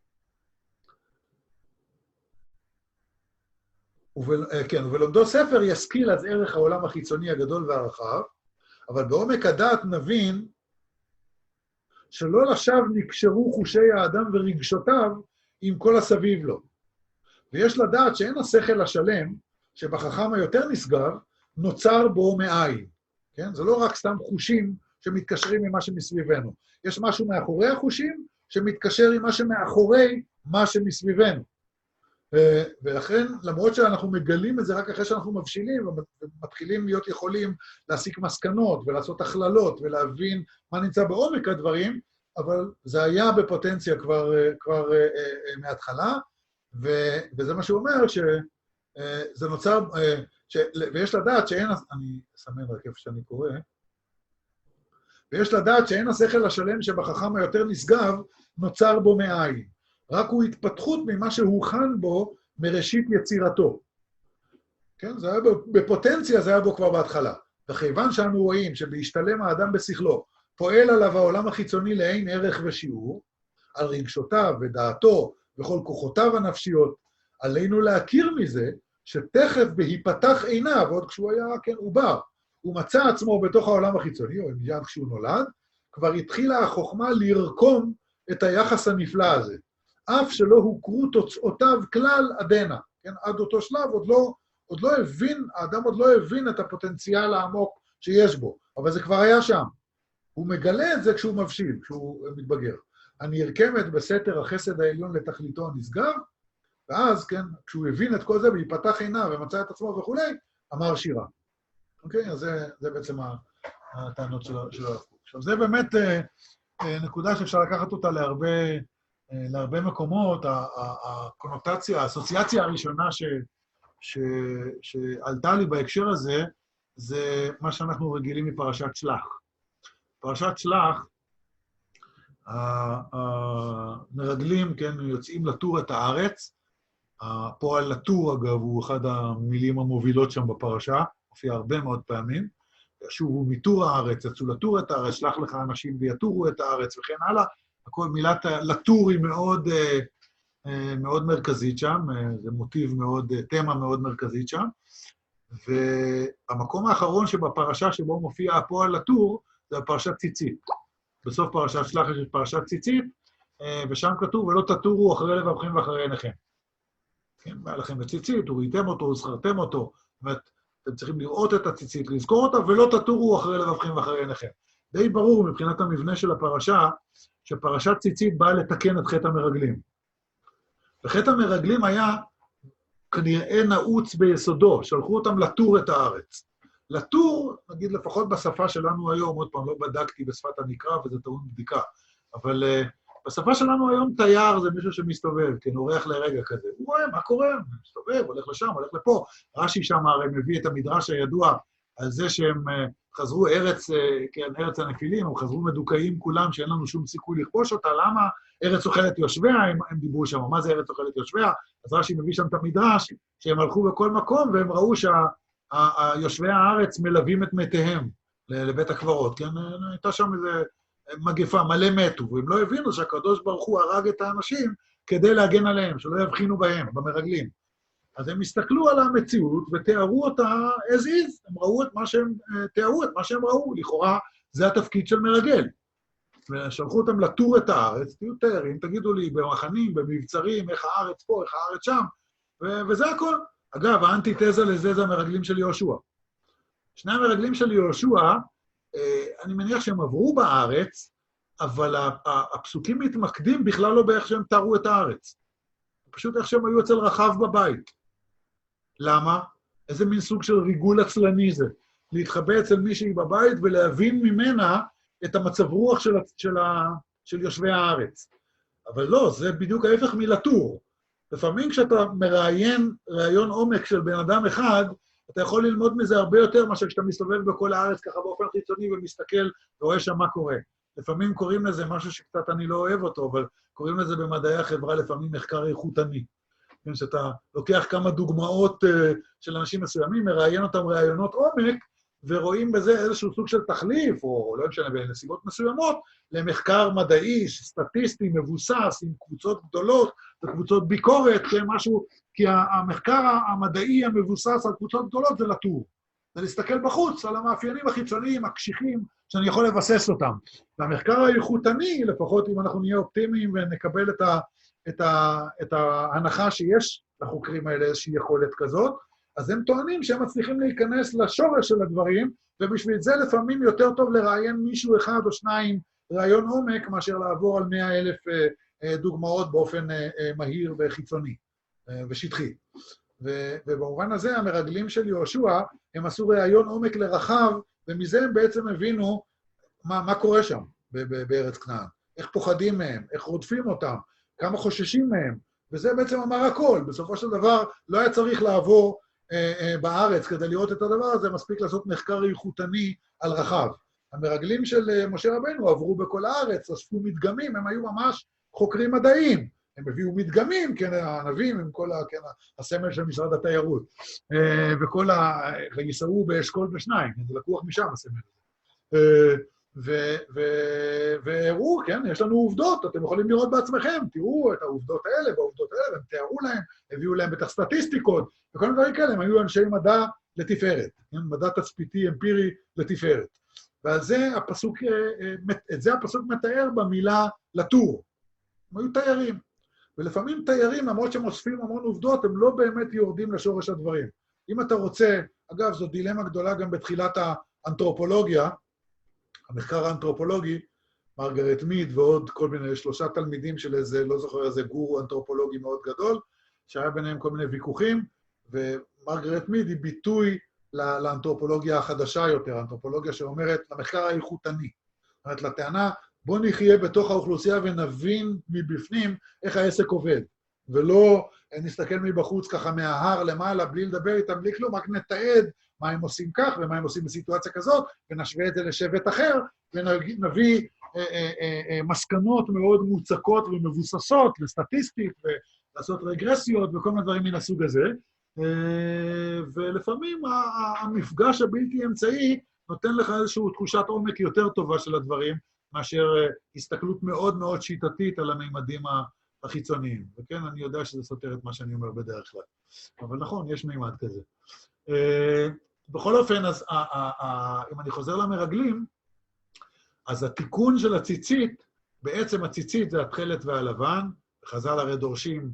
ובל, כן, ולומדו ספר ישכיל אז ערך העולם החיצוני הגדול והרחב, אבל בעומק הדעת נבין שלא לשווא נקשרו חושי האדם ורגשותיו עם כל הסביב לו. ויש לדעת שאין השכל השלם, שבחכם היותר נשגב, נוצר בו מאין. כן? זה לא רק סתם חושים שמתקשרים עם מה שמסביבנו. יש משהו מאחורי החושים שמתקשר עם מה שמאחורי מה שמסביבנו. ולכן, למרות שאנחנו מגלים את זה רק אחרי שאנחנו מבשילים, ומתחילים להיות יכולים להסיק מסקנות ולעשות הכללות ולהבין מה נמצא בעומק הדברים, אבל זה היה בפוטנציה כבר, כבר מההתחלה, וזה מה שהוא אומר, שזה נוצר, ש, ויש לדעת שאין, אני אסמן רק איפה שאני קורא, ויש לדעת שאין השכל השלם שבחכם היותר נשגב, נוצר בו מאין. רק הוא התפתחות ממה שהוכן בו מראשית יצירתו. כן? זה היה בפוטנציה, זה היה בו כבר בהתחלה. וכיוון שאנו רואים שבהשתלם האדם בשכלו, פועל עליו העולם החיצוני לעין ערך ושיעור, על רגשותיו ודעתו וכל כוחותיו הנפשיות, עלינו להכיר מזה שתכף בהיפתח עיניו, עוד כשהוא היה, כן, עובר, הוא מצא עצמו בתוך העולם החיצוני, או מיד כשהוא נולד, כבר התחילה החוכמה לרקום את היחס הנפלא הזה. אף שלא הוכרו תוצאותיו כלל עדנה, כן? עד אותו שלב עוד לא, עוד לא הבין, האדם עוד לא הבין את הפוטנציאל העמוק שיש בו, אבל זה כבר היה שם. הוא מגלה את זה כשהוא מבשיל, כשהוא מתבגר. הנרקמת בסתר החסד העליון לתכליתו הנשגב, ואז, כן, כשהוא הבין את כל זה ויפתח עיניו ומצא את עצמו וכו', אמר שירה. אוקיי? אז זה, זה בעצם הטענות של הרב קוק. עכשיו, זה באמת נקודה שאפשר לקחת אותה להרבה, להרבה מקומות. הקונוטציה, האסוציאציה הראשונה ש, ש, שעלתה לי בהקשר הזה, זה מה שאנחנו רגילים מפרשת שלח. פרשת שלח, המרגלים, כן, יוצאים לטור את הארץ. הפועל לטור, אגב, הוא אחד המילים המובילות שם בפרשה, מופיע הרבה מאוד פעמים. שובו מטור הארץ, יצאו לטור את הארץ, שלח לך אנשים ויתורו את הארץ וכן הלאה. הכל מילת לטור היא מאוד, מאוד מרכזית שם, זה מוטיב מאוד, תמה מאוד מרכזית שם. והמקום האחרון שבפרשה שבו מופיע הפועל לטור, זה הפרשת ציצית. בסוף פרשת שלח יש פרשת ציצית, ושם כתוב, ולא תטורו אחרי לבבכם ואחרי עיניכם. כן, בא לכם בציצית, וראיתם אותו, וזכרתם אותו, זאת אומרת, אתם צריכים לראות את הציצית, לזכור אותה, ולא תטורו אחרי לבבכם ואחרי עיניכם. די ברור מבחינת המבנה של הפרשה, שפרשת ציצית באה לתקן את חטא המרגלים. וחטא המרגלים היה כנראה נעוץ ביסודו, שלחו אותם לטור את הארץ. לטור, נגיד לפחות בשפה שלנו היום, עוד פעם לא בדקתי בשפת הנקרא, וזה טעון בדיקה, אבל uh, בשפה שלנו היום תייר זה מישהו שמסתובב, כן, אורח לרגע כזה. הוא רואה מה קורה, מסתובב, הולך לשם, הולך לפה. רש"י שם הרי מביא את המדרש הידוע על זה שהם uh, חזרו ארץ, uh, כן, ארץ הנפילים, הם חזרו מדוכאים כולם, שאין לנו שום סיכוי לכבוש אותה. למה? ארץ אוכלת יושביה, הם, הם דיברו שם. מה זה ארץ אוכלת יושביה? אז רש"י מביא שם את המדרש, שהם הלכו בכל מקום, והם ראו שה... היושבי הארץ מלווים את מתיהם. לבית הקברות, כן? הייתה שם איזה מגפה, מלא מתו, והם לא הבינו שהקדוש ברוך הוא הרג את האנשים כדי להגן עליהם, שלא יבחינו בהם, במרגלים. אז הם הסתכלו על המציאות ותיארו אותה as is, הם ראו את מה שהם, תיארו את מה שהם ראו, לכאורה זה התפקיד של מרגל. ושלחו אותם לטור את הארץ, תהיו תיירים, תגידו לי במחנים, במבצרים, איך הארץ פה, איך הארץ שם, ו- וזה הכל. אגב, האנטיתזה לזה זה המרגלים של יהושע. שני המרגלים של יהושע, אני מניח שהם עברו בארץ, אבל הפסוקים מתמקדים בכלל לא באיך שהם תארו את הארץ. פשוט איך שהם היו אצל רחב בבית. למה? איזה מין סוג של ריגול עצלני זה. להתחבא אצל מישהי בבית ולהבין ממנה את המצב רוח של, של, של יושבי הארץ. אבל לא, זה בדיוק ההפך מלטור. לפעמים כשאתה מראיין ראיון עומק של בן אדם אחד, אתה יכול ללמוד מזה הרבה יותר מאשר כשאתה מסתובב בכל הארץ ככה באופן חיצוני ומסתכל ורואה שם מה קורה. לפעמים קוראים לזה משהו שקצת אני לא אוהב אותו, אבל קוראים לזה במדעי החברה לפעמים מחקר איכותני. שאתה לוקח כמה דוגמאות של אנשים מסוימים, מראיין אותם ראיונות עומק, ורואים בזה איזשהו סוג של תחליף, או לא משנה, בנסיבות מסוימות, למחקר מדעי, סטטיסטי, מבוסס, עם קבוצות גדולות, וקבוצות ביקורת, משהו, כי המחקר המדעי המבוסס על קבוצות גדולות זה לטור. זה להסתכל בחוץ על המאפיינים החיצוניים, הקשיחים, שאני יכול לבסס אותם. והמחקר האיכותני, לפחות אם אנחנו נהיה אופטימיים ונקבל את, ה, את, ה, את ההנחה שיש לחוקרים האלה איזושהי יכולת כזאת, אז הם טוענים שהם מצליחים להיכנס לשורש של הדברים, ובשביל זה לפעמים יותר טוב לראיין מישהו אחד או שניים ראיון עומק, מאשר לעבור על מאה אלף דוגמאות באופן מהיר וחיצוני ושטחי. ובמובן הזה המרגלים של יהושע, הם עשו ראיון עומק לרחב, ומזה הם בעצם הבינו מה, מה קורה שם בארץ כנען. איך פוחדים מהם, איך רודפים אותם, כמה חוששים מהם, וזה בעצם אמר הכל. בסופו של דבר לא היה צריך לעבור אה, אה, בארץ כדי לראות את הדבר הזה, מספיק לעשות מחקר איכותני על רחב. המרגלים של אה, משה רבנו עברו בכל הארץ, אספו מדגמים, הם היו ממש חוקרים מדעיים. הם הביאו מדגמים, כן, הענבים, עם כל ה, כן, הסמל של משרד התיירות, אה, וכל ה... ויסעו באשכול בשניים, זה לקוח משם הסמל הזה. אה, והראו, כן, יש לנו עובדות, אתם יכולים לראות בעצמכם, תראו את העובדות האלה והעובדות האלה, הם תיארו להם, הביאו להם בטח סטטיסטיקות, וכל מיני דברים כאלה, הם היו אנשי מדע לתפארת, כן, מדע תצפיתי אמפירי לתפארת. ועל זה הפסוק, את זה הפסוק מתאר במילה לטור. הם היו תיירים, ולפעמים תיירים, למרות שהם אוספים המון עובדות, הם לא באמת יורדים לשורש הדברים. אם אתה רוצה, אגב, זו דילמה גדולה גם בתחילת האנתרופולוגיה, המחקר האנתרופולוגי, מרגרט מיד ועוד כל מיני שלושה תלמידים של איזה, לא זוכר, איזה גורו אנתרופולוגי מאוד גדול, שהיה ביניהם כל מיני ויכוחים, ומרגרט מיד היא ביטוי לאנתרופולוגיה החדשה יותר, האנתרופולוגיה שאומרת למחקר האיכותני. זאת אומרת, לטענה, בוא נחיה בתוך האוכלוסייה ונבין מבפנים איך העסק עובד, ולא נסתכל מבחוץ ככה מההר למעלה, בלי לדבר איתם, בלי כלום, רק נתעד מה הם עושים כך ומה הם עושים בסיטואציה כזאת, ונשווה את זה לשבט אחר, ונביא אה, אה, אה, מסקנות מאוד מוצקות ומבוססות, וסטטיסטית, ולעשות רגרסיות וכל מיני דברים מן הסוג הזה. אה, ולפעמים המפגש הבלתי אמצעי נותן לך איזושהי תחושת עומק יותר טובה של הדברים, מאשר הסתכלות מאוד מאוד שיטתית על הממדים החיצוניים. וכן, אני יודע שזה סותר את מה שאני אומר בדרך כלל. אבל נכון, יש מימד כזה. בכל אופן, אז אם אני חוזר למרגלים, אז התיקון של הציצית, בעצם הציצית זה התכלת והלבן, חז"ל הרי דורשים,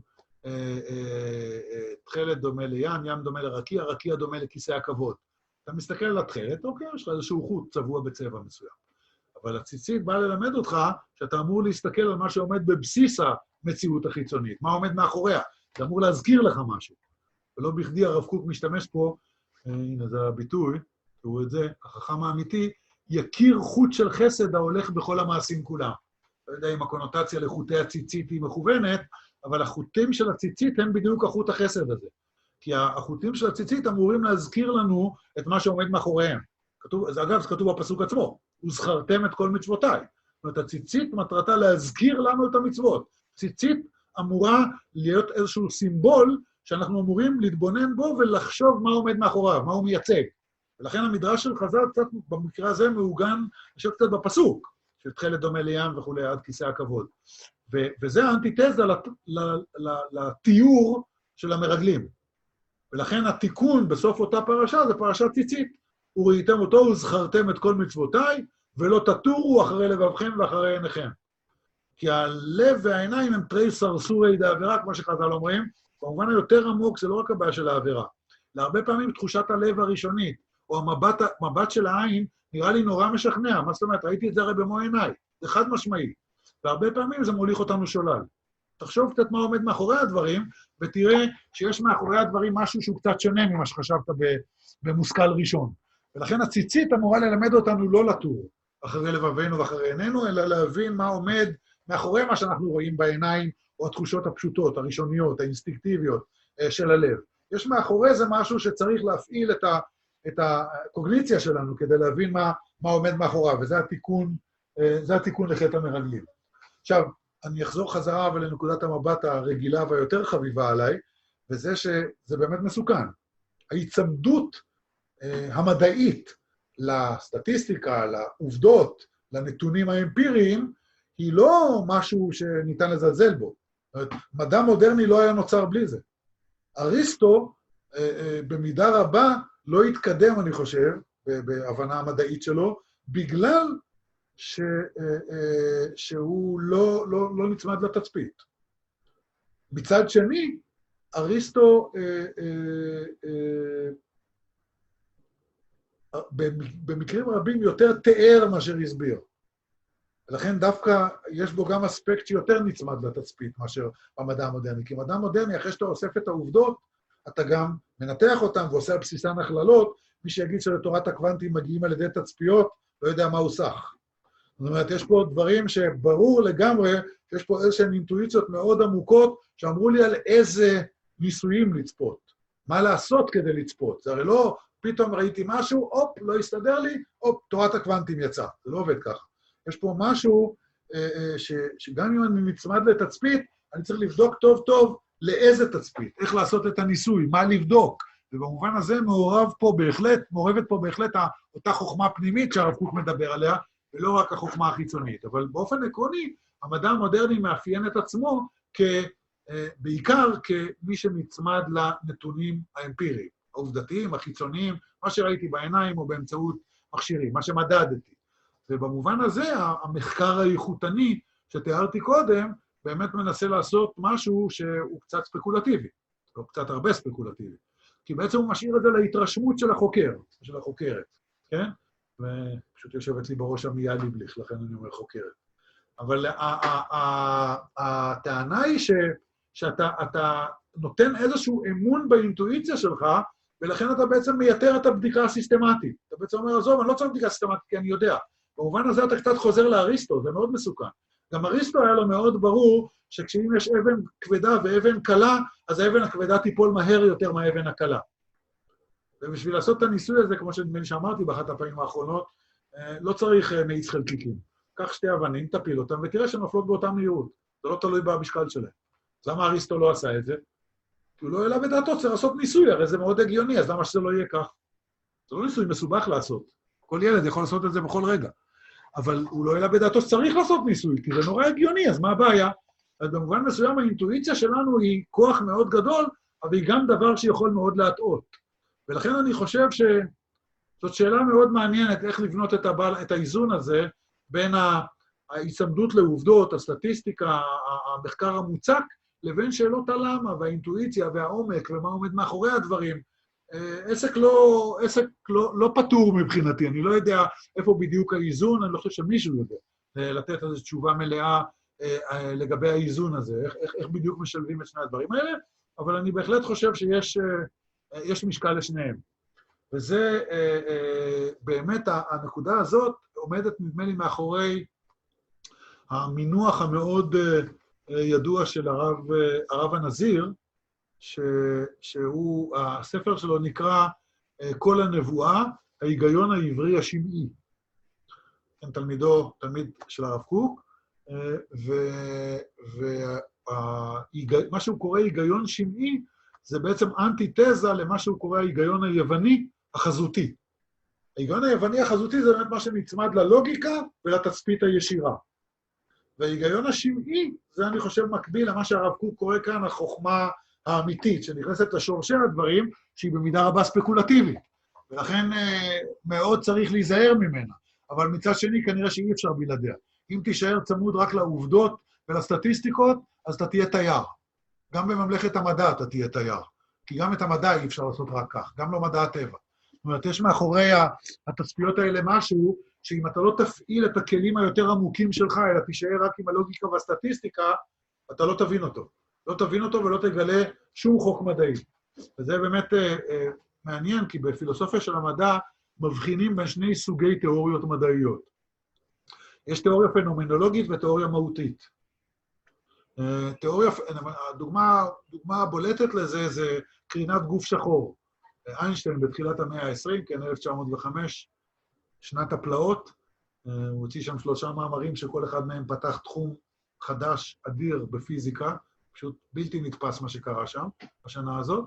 תכלת דומה לים, ים דומה לרקיע, רקיע דומה לכיסא הכבוד. אתה מסתכל על התכלת, אוקיי, יש לך איזשהו חוט צבוע בצבע מסוים. אבל הציצית באה ללמד אותך שאתה אמור להסתכל על מה שעומד בבסיס המציאות החיצונית, מה עומד מאחוריה, זה אמור להזכיר לך משהו. ולא בכדי הרב קוק משתמש פה, הנה זה הביטוי, תראו את זה, החכם האמיתי, יכיר חוט של חסד ההולך בכל המעשים כולם. לא יודע אם הקונוטציה לחוטי הציצית היא מכוונת, אבל החוטים של הציצית הם בדיוק החוט החסד הזה. כי החוטים של הציצית אמורים להזכיר לנו את מה שעומד מאחוריהם. כתוב, אגב, זה כתוב בפסוק עצמו, וזכרתם את כל מצוותיי. זאת אומרת, הציצית מטרתה להזכיר לנו את המצוות. ציצית אמורה להיות איזשהו סימבול שאנחנו אמורים להתבונן בו ולחשוב מה עומד מאחוריו, מה הוא מייצג. ולכן המדרש של חז"ל קצת במקרה הזה מעוגן, יושב קצת בפסוק, שתכלת דומה לים וכולי עד כיסא הכבוד. ו- וזה האנטיתזה לת- ל- ל- לתיאור של המרגלים. ולכן התיקון בסוף אותה פרשה זה פרשת ציצית. וראיתם אותו וזכרתם את כל מצוותיי, ולא תטורו אחרי לבבכם ואחרי עיניכם. כי הלב והעיניים הם תרי סרסורי דעבירה, כמו שחז"ל אומרים, במובן היותר עמוק זה לא רק הבעיה של העבירה. להרבה פעמים תחושת הלב הראשונית, או המבט, המבט של העין, נראה לי נורא משכנע. מה זאת אומרת? ראיתי את זה הרי במו עיניי. זה חד משמעי. והרבה פעמים זה מוליך אותנו שולל. תחשוב קצת מה עומד מאחורי הדברים, ותראה שיש מאחורי הדברים משהו שהוא קצת שונה ממה שחשבת במושכל ראשון. ולכן הציצית אמורה ללמד אותנו לא לטור אחרי לבבינו ואחרי עינינו, אלא להבין מה עומד מאחורי מה שאנחנו רואים בעיניים, או התחושות הפשוטות, הראשוניות, האינסטינקטיביות של הלב. יש מאחורי זה משהו שצריך להפעיל את, ה, את הקוגניציה שלנו כדי להבין מה, מה עומד מאחוריו, וזה התיקון, זה התיקון לחטא המרגלים. עכשיו, אני אחזור חזרה אבל לנקודת המבט הרגילה והיותר חביבה עליי, וזה שזה באמת מסוכן. ההיצמדות המדעית לסטטיסטיקה, לעובדות, לנתונים האמפיריים, היא לא משהו שניתן לזלזל בו. מדע מודרני לא היה נוצר בלי זה. אריסטו, במידה רבה, לא התקדם, אני חושב, בהבנה המדעית שלו, בגלל ש, שהוא לא, לא, לא נצמד לתצפית. מצד שני, אריסטו, במקרים רבים יותר תיאר מאשר הסביר. ולכן דווקא יש בו גם אספקט שיותר נצמד לתצפית מאשר במדע המודרני. כי מדע מודרני, אחרי שאתה אוסף את העובדות, אתה גם מנתח אותם ועושה על בסיסן הכללות, מי שיגיד שלתורת הקוונטים מגיעים על ידי תצפיות, לא יודע מה הוא סך. זאת אומרת, יש פה דברים שברור לגמרי, שיש פה איזשהן אינטואיציות מאוד עמוקות, שאמרו לי על איזה ניסויים לצפות, מה לעשות כדי לצפות. זה הרי לא, פתאום ראיתי משהו, הופ, לא הסתדר לי, הופ, תורת הקוונטים יצא. זה לא עובד ככה. יש פה משהו ש, שגם אם אני נצמד לתצפית, אני צריך לבדוק טוב טוב לאיזה תצפית, איך לעשות את הניסוי, מה לבדוק. ובמובן הזה מעורב פה בהחלט, מעורבת פה בהחלט אותה חוכמה פנימית שהרב קוק מדבר עליה, ולא רק החוכמה החיצונית. אבל באופן עקרוני, המדע המודרני מאפיין את עצמו כ, בעיקר כמי שנצמד לנתונים האמפיריים, העובדתיים, החיצוניים, מה שראיתי בעיניים או באמצעות מכשירים, מה שמדדתי. ובמובן הזה, המחקר האיכותני שתיארתי קודם, באמת מנסה לעשות משהו שהוא קצת ספקולטיבי, או קצת הרבה ספקולטיבי. כי בעצם הוא משאיר את זה להתרשמות של החוקר, של החוקרת, כן? ופשוט יושבת לי בראש המיה ליבליך, לכן אני אומר חוקרת. אבל הטענה היא שאתה נותן איזשהו אמון באינטואיציה שלך, ולכן אתה בעצם מייתר את הבדיקה הסיסטמטית. אתה בעצם אומר, עזוב, אני לא צריך בדיקה סיסטמטית, כי אני יודע. במובן הזה אתה קצת חוזר לאריסטו, זה מאוד מסוכן. גם אריסטו היה לו מאוד ברור שכשאם יש אבן כבדה ואבן קלה, אז האבן הכבדה תיפול מהר יותר מהאבן הקלה. ובשביל לעשות את הניסוי הזה, כמו שנדמה לי שאמרתי באחת הפעמים האחרונות, לא צריך מאיץ חלקיקים. קח שתי אבנים, תפיל אותם, ותראה שהן נופלות באותה מהירות. זה לא תלוי במשקל שלהם. אז למה אריסטו לא עשה את זה? כי הוא לא העלה בדעתו, צריך לעשות ניסוי, הרי זה מאוד הגיוני, אז למה שזה לא יהיה כך? זה לא ניסוי מסובך לעשות. כל ילד יכול לעשות את זה בכל רגע. אבל הוא לא העלה בדעתו שצריך לעשות ניסוי, כי זה נורא הגיוני, אז מה הבעיה? אז במובן מסוים האינטואיציה שלנו היא כוח מאוד גדול, אבל היא גם דבר שיכול מאוד להטעות. ולכן אני חושב שזאת שאלה מאוד מעניינת, איך לבנות את, הבעל, את האיזון הזה, בין ההיצמדות לעובדות, הסטטיסטיקה, המחקר המוצק, לבין שאלות הלמה, והאינטואיציה והעומק, ומה עומד מאחורי הדברים. עסק לא, עסק לא, לא פתור מבחינתי, אני לא יודע איפה בדיוק האיזון, אני לא חושב שמישהו יודע לתת איזו תשובה מלאה לגבי האיזון הזה, איך, איך, איך בדיוק משלבים את שני הדברים האלה, אבל אני בהחלט חושב שיש יש משקל לשניהם. וזה באמת, הנקודה הזאת עומדת נדמה לי מאחורי המינוח המאוד ידוע של הרב, הרב הנזיר, ש, שהוא, הספר שלו נקרא כל הנבואה, ההיגיון העברי השמעי. כן, תלמידו, תלמיד של הרב קוק, ומה שהוא קורא היגיון שמעי, זה בעצם אנטיתזה למה שהוא קורא ההיגיון היווני החזותי. ההיגיון היווני החזותי זה באמת מה שנצמד ללוגיקה ולתצפית הישירה. וההיגיון השמעי, זה אני חושב מקביל למה שהרב קוק קורא כאן, החוכמה האמיתית, שנכנסת לשורשי הדברים, שהיא במידה רבה ספקולטיבית. ולכן אה, מאוד צריך להיזהר ממנה. אבל מצד שני, כנראה שאי אפשר בלעדיה. אם תישאר צמוד רק לעובדות ולסטטיסטיקות, אז אתה תהיה תייר. גם בממלכת המדע אתה תהיה תייר. כי גם את המדע אי אפשר לעשות רק כך, גם לא מדע הטבע. זאת אומרת, יש מאחורי התצפיות האלה משהו, שאם אתה לא תפעיל את הכלים היותר עמוקים שלך, אלא תישאר רק עם הלוגיקה והסטטיסטיקה, אתה לא תבין אותו. לא תבין אותו ולא תגלה שום חוק מדעי. וזה באמת אה, אה, מעניין, כי בפילוסופיה של המדע מבחינים בין שני סוגי תיאוריות מדעיות. יש תיאוריה פנומנולוגית ותיאוריה מהותית. אה, תיאוריה, הדוגמה, דוגמה בולטת לזה זה קרינת גוף שחור. איינשטיין בתחילת המאה ה-עשרים, כן, אלף תשע מאות וחמש, שנת הפלאות, הוא הוציא שם שלושה מאמרים שכל אחד מהם פתח תחום חדש, אדיר בפיזיקה, פשוט בלתי נתפס מה שקרה שם, בשנה הזאת.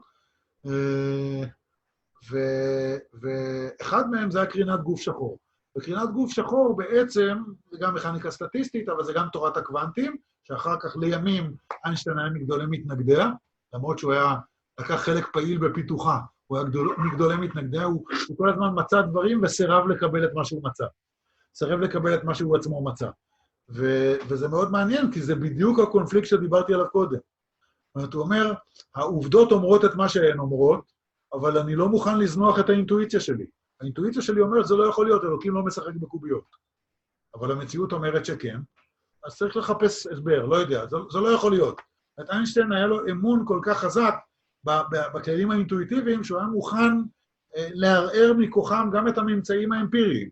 ו- ואחד מהם זה הקרינת גוף שחור. וקרינת גוף שחור בעצם, זה גם מכניקה סטטיסטית, אבל זה גם תורת הקוונטים, שאחר כך לימים איינשטיין היה מגדולי מתנגדיה, למרות שהוא היה לקח חלק פעיל בפיתוחה. הוא היה גדול, מגדולי מתנגדיה, הוא, הוא כל הזמן מצא דברים וסירב לקבל את מה שהוא מצא. סירב לקבל את מה שהוא עצמו מצא. ו, וזה מאוד מעניין, כי זה בדיוק הקונפליקט שדיברתי עליו קודם. זאת אומרת, הוא אומר, העובדות אומרות את מה שהן אומרות, אבל אני לא מוכן לזנוח את האינטואיציה שלי. האינטואיציה שלי אומרת, זה לא יכול להיות, אלוקים לא משחק בקוביות. אבל המציאות אומרת שכן, אז צריך לחפש הסבר, לא יודע, זה, זה לא יכול להיות. את איינשטיין היה לו אמון כל כך חזק, בכלים האינטואיטיביים, שהוא היה מוכן לערער מכוחם גם את הממצאים האמפיריים.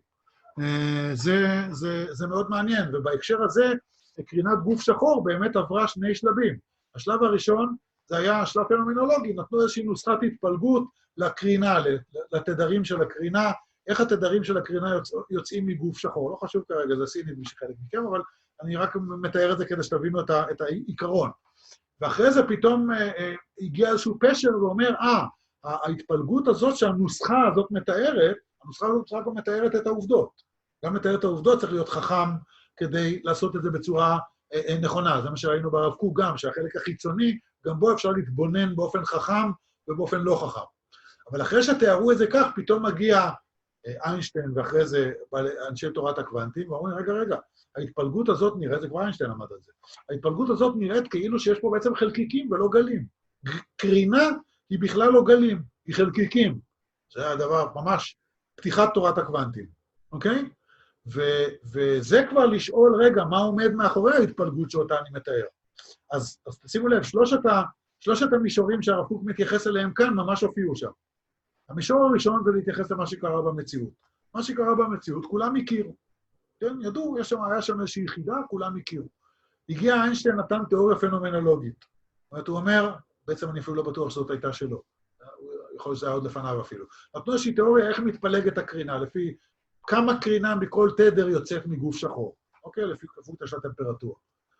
זה, זה, זה מאוד מעניין, ובהקשר הזה, קרינת גוף שחור באמת עברה שני שלבים. השלב הראשון, זה היה שלב פנומנולוגי, נתנו איזושהי נוסחת התפלגות לקרינה, לתדרים של הקרינה, איך התדרים של הקרינה יוצא, יוצאים מגוף שחור. לא חשוב כרגע, זה סינית בשחלק מכם, אבל אני רק מתאר את זה כדי שתבינו את, ה, את העיקרון. ואחרי זה פתאום אה, אה, הגיע איזשהו פשר ואומר, אה, ההתפלגות הזאת שהנוסחה הזאת מתארת, הנוסחה הזאת רק מתארת את העובדות. גם מתארת את העובדות צריך להיות חכם כדי לעשות את זה בצורה אה, אה, נכונה. זה מה שראינו ברב קוק גם, שהחלק החיצוני, גם בו אפשר להתבונן באופן חכם ובאופן לא חכם. אבל אחרי שתיארו את זה כך, פתאום מגיע אה, איינשטיין ואחרי זה אנשי תורת הקוונטים, ואומרים, רגע, רגע, ההתפלגות הזאת נראית, זה כבר איינשטיין עמד על זה, ההתפלגות הזאת נראית כאילו שיש פה בעצם חלקיקים ולא גלים. קרינה היא בכלל לא גלים, היא חלקיקים. זה הדבר, ממש, פתיחת תורת הקוונטים, אוקיי? ו- וזה כבר לשאול, רגע, מה עומד מאחורי ההתפלגות שאותה אני מתאר. אז, אז תשימו לב, שלושת, ה, שלושת המישורים שהרב קוק מתייחס אליהם כאן, ממש הופיעו שם. המישור הראשון זה להתייחס למה שקרה במציאות. מה שקרה במציאות, כולם הכירו. כן, ידעו, יש שם, היה שם איזושהי יחידה, כולם הכירו. הגיע איינשטיין, נתן תיאוריה פנומנולוגית. זאת אומרת, הוא אומר, בעצם אני אפילו לא בטוח שזאת הייתה שלו. יכול להיות שזה היה עוד לפניו אפילו. נתנו איזושהי תיאוריה איך מתפלגת הקרינה, לפי כמה קרינה מכל תדר יוצאת מגוף שחור. אוקיי? לפי כפות של הטמפרטורה.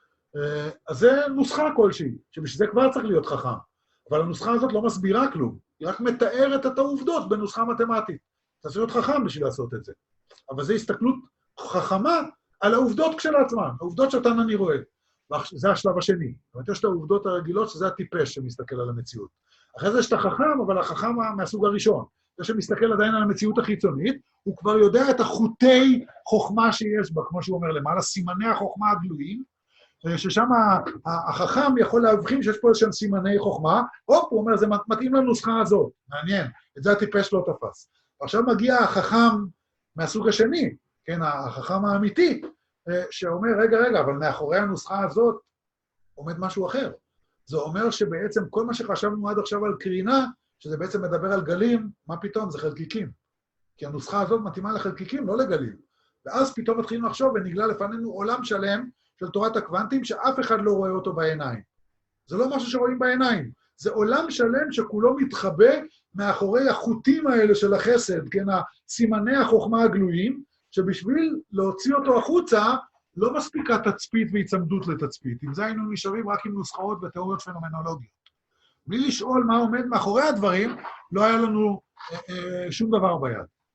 אז זה נוסחה כלשהי, שבשביל זה כבר צריך להיות חכם. אבל הנוסחה הזאת לא מסבירה כלום. היא רק מתארת את העובדות בנוסחה מתמטית. צריך להיות חכם בשביל לעשות את זה. אבל זו הסתכלות חכמה על העובדות כשלעצמן, העובדות שאותן אני רואה. זה השלב השני. זאת אומרת, יש את העובדות הרגילות, שזה הטיפש שמסתכל על המציאות. אחרי זה יש את החכם, אבל החכם מהסוג הראשון. זה שמסתכל עדיין על המציאות החיצונית, הוא כבר יודע את החוטי חוכמה שיש בה, כמו שהוא אומר למעלה, סימני החוכמה הגלויים, ששם החכם יכול להבחין שיש פה איזשהם סימני חוכמה, הופ, הוא אומר, זה מתאים לנוסחה הזאת. מעניין, את זה הטיפש לא תפס. עכשיו מגיע החכם מהסוג השני, כן, החכם האמיתי, שאומר, רגע, רגע, אבל מאחורי הנוסחה הזאת עומד משהו אחר. זה אומר שבעצם כל מה שחשבנו עד עכשיו על קרינה, שזה בעצם מדבר על גלים, מה פתאום? זה חלקיקים. כי הנוסחה הזאת מתאימה לחלקיקים, לא לגלים. ואז פתאום מתחילים לחשוב ונגלה לפנינו עולם שלם של תורת הקוונטים, שאף אחד לא רואה אותו בעיניים. זה לא משהו שרואים בעיניים. זה עולם שלם שכולו מתחבא מאחורי החוטים האלה של החסד, כן, סימני החוכמה הגלויים, שבשביל להוציא אותו החוצה, לא מספיקה תצפית והצמדות לתצפית. עם זה היינו נשארים רק עם נוסחאות ותיאוריות פנומנולוגיות. בלי לשאול מה עומד מאחורי הדברים, לא היה לנו אה, אה, שום דבר ביד.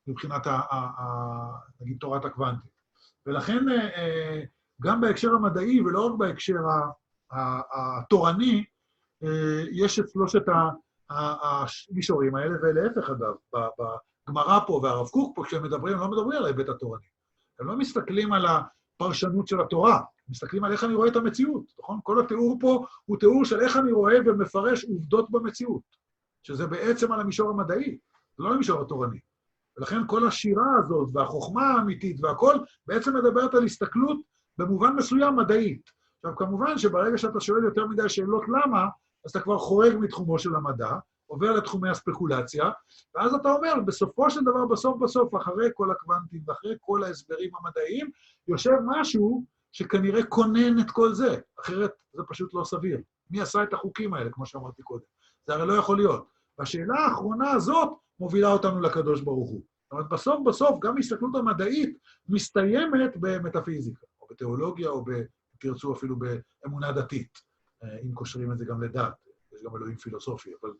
מבחינת, ה, ה, ה, נגיד, תורת הקוונטים. ולכן, גם בהקשר המדעי, ולא רק בהקשר התורני, יש את שלושת המישורים האלה, ולהפך אגב, בגמרא פה והרב קוק פה, כשהם מדברים, הם לא מדברים על ההיבט התורני. הם לא מסתכלים על הפרשנות של התורה, הם מסתכלים על איך אני רואה את המציאות, נכון? כל התיאור פה הוא תיאור של איך אני רואה ומפרש עובדות במציאות, שזה בעצם על המישור המדעי, זה לא המישור התורני. ולכן כל השירה הזאת והחוכמה האמיתית והכל בעצם מדברת על הסתכלות במובן מסוים מדעית. עכשיו, כמובן שברגע שאתה שואל יותר מדי שאלות למה, אז אתה כבר חורג מתחומו של המדע, עובר לתחומי הספקולציה, ואז אתה אומר, בסופו של דבר, בסוף בסוף, אחרי כל הקוונטים ואחרי כל ההסברים המדעיים, יושב משהו שכנראה כונן את כל זה, אחרת זה פשוט לא סביר. מי עשה את החוקים האלה, כמו שאמרתי קודם? זה הרי לא יכול להיות. והשאלה האחרונה הזאת מובילה אותנו לקדוש ברוך הוא. זאת אומרת, בסוף בסוף, גם ההסתכלות המדעית מסתיימת במטאפיזיקה, או בתיאולוגיה, או תרצו אפילו באמונה דתית, אם קושרים את זה גם לדת, יש גם אלוהים פילוסופי, אבל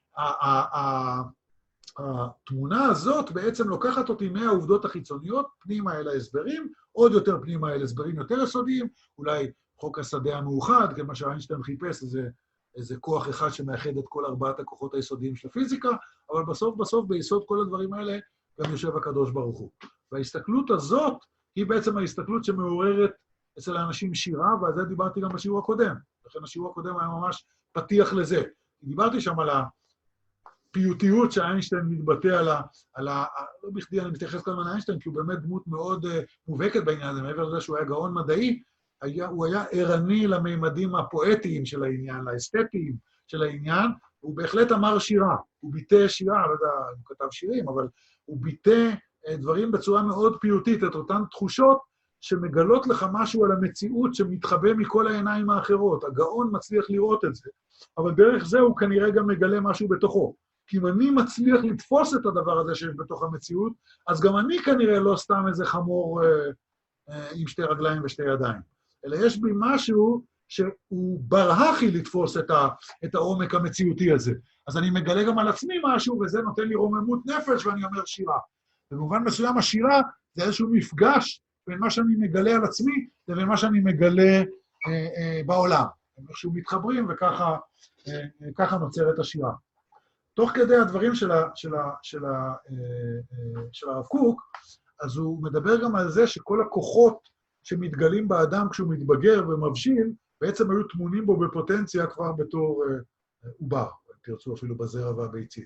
התמונה הזאת בעצם לוקחת אותי מהעובדות החיצוניות, פנימה אל ההסברים, עוד יותר פנימה אל הסברים יותר יסודיים, אולי חוק השדה המאוחד, כמו שאיינשטיין חיפש, איזה, איזה כוח אחד שמאחד את כל ארבעת הכוחות היסודיים של הפיזיקה, אבל בסוף בסוף ביסוד כל הדברים האלה גם יושב הקדוש ברוך הוא. וההסתכלות הזאת היא בעצם ההסתכלות שמעוררת אצל האנשים שירה, ועל זה דיברתי גם בשיעור הקודם. לכן השיעור הקודם היה ממש פתיח לזה. דיברתי שם על הפיוטיות שאיינשטיין מתבטא על ה... על ה לא בכדי אני מתייחס כאן לאיינשטיין, כי הוא באמת דמות מאוד uh, מובהקת בעניין הזה, מעבר לזה שהוא היה גאון מדעי, היה, הוא היה ערני למימדים הפואטיים של העניין, לאסתטיים של העניין, הוא בהחלט אמר שירה, הוא ביטא שירה, לא יודע אם הוא כתב שירים, אבל הוא ביטא uh, דברים בצורה מאוד פיוטית, את אותן תחושות, שמגלות לך משהו על המציאות שמתחבא מכל העיניים האחרות. הגאון מצליח לראות את זה, אבל דרך זה הוא כנראה גם מגלה משהו בתוכו. כי אם אני מצליח לתפוס את הדבר הזה שיש בתוך המציאות, אז גם אני כנראה לא סתם איזה חמור אה, אה, עם שתי רגליים ושתי ידיים. אלא יש בי משהו שהוא ברהכי לתפוס את, ה, את העומק המציאותי הזה. אז אני מגלה גם על עצמי משהו, וזה נותן לי רוממות נפש, ואני אומר שירה. במובן מסוים השירה זה איזשהו מפגש, בין מה שאני מגלה על עצמי, לבין מה שאני מגלה אה, אה, בעולם. הם איכשהו מתחברים, וככה אה, אה, ככה נוצרת השירה. תוך כדי הדברים של, ה, של, ה, של, ה, אה, אה, של הרב קוק, אז הוא מדבר גם על זה שכל הכוחות שמתגלים באדם כשהוא מתבגר ומבשיל, בעצם היו תמונים בו בפוטנציה כבר בתור אה, עובר, תרצו אפילו בזרע והביצית.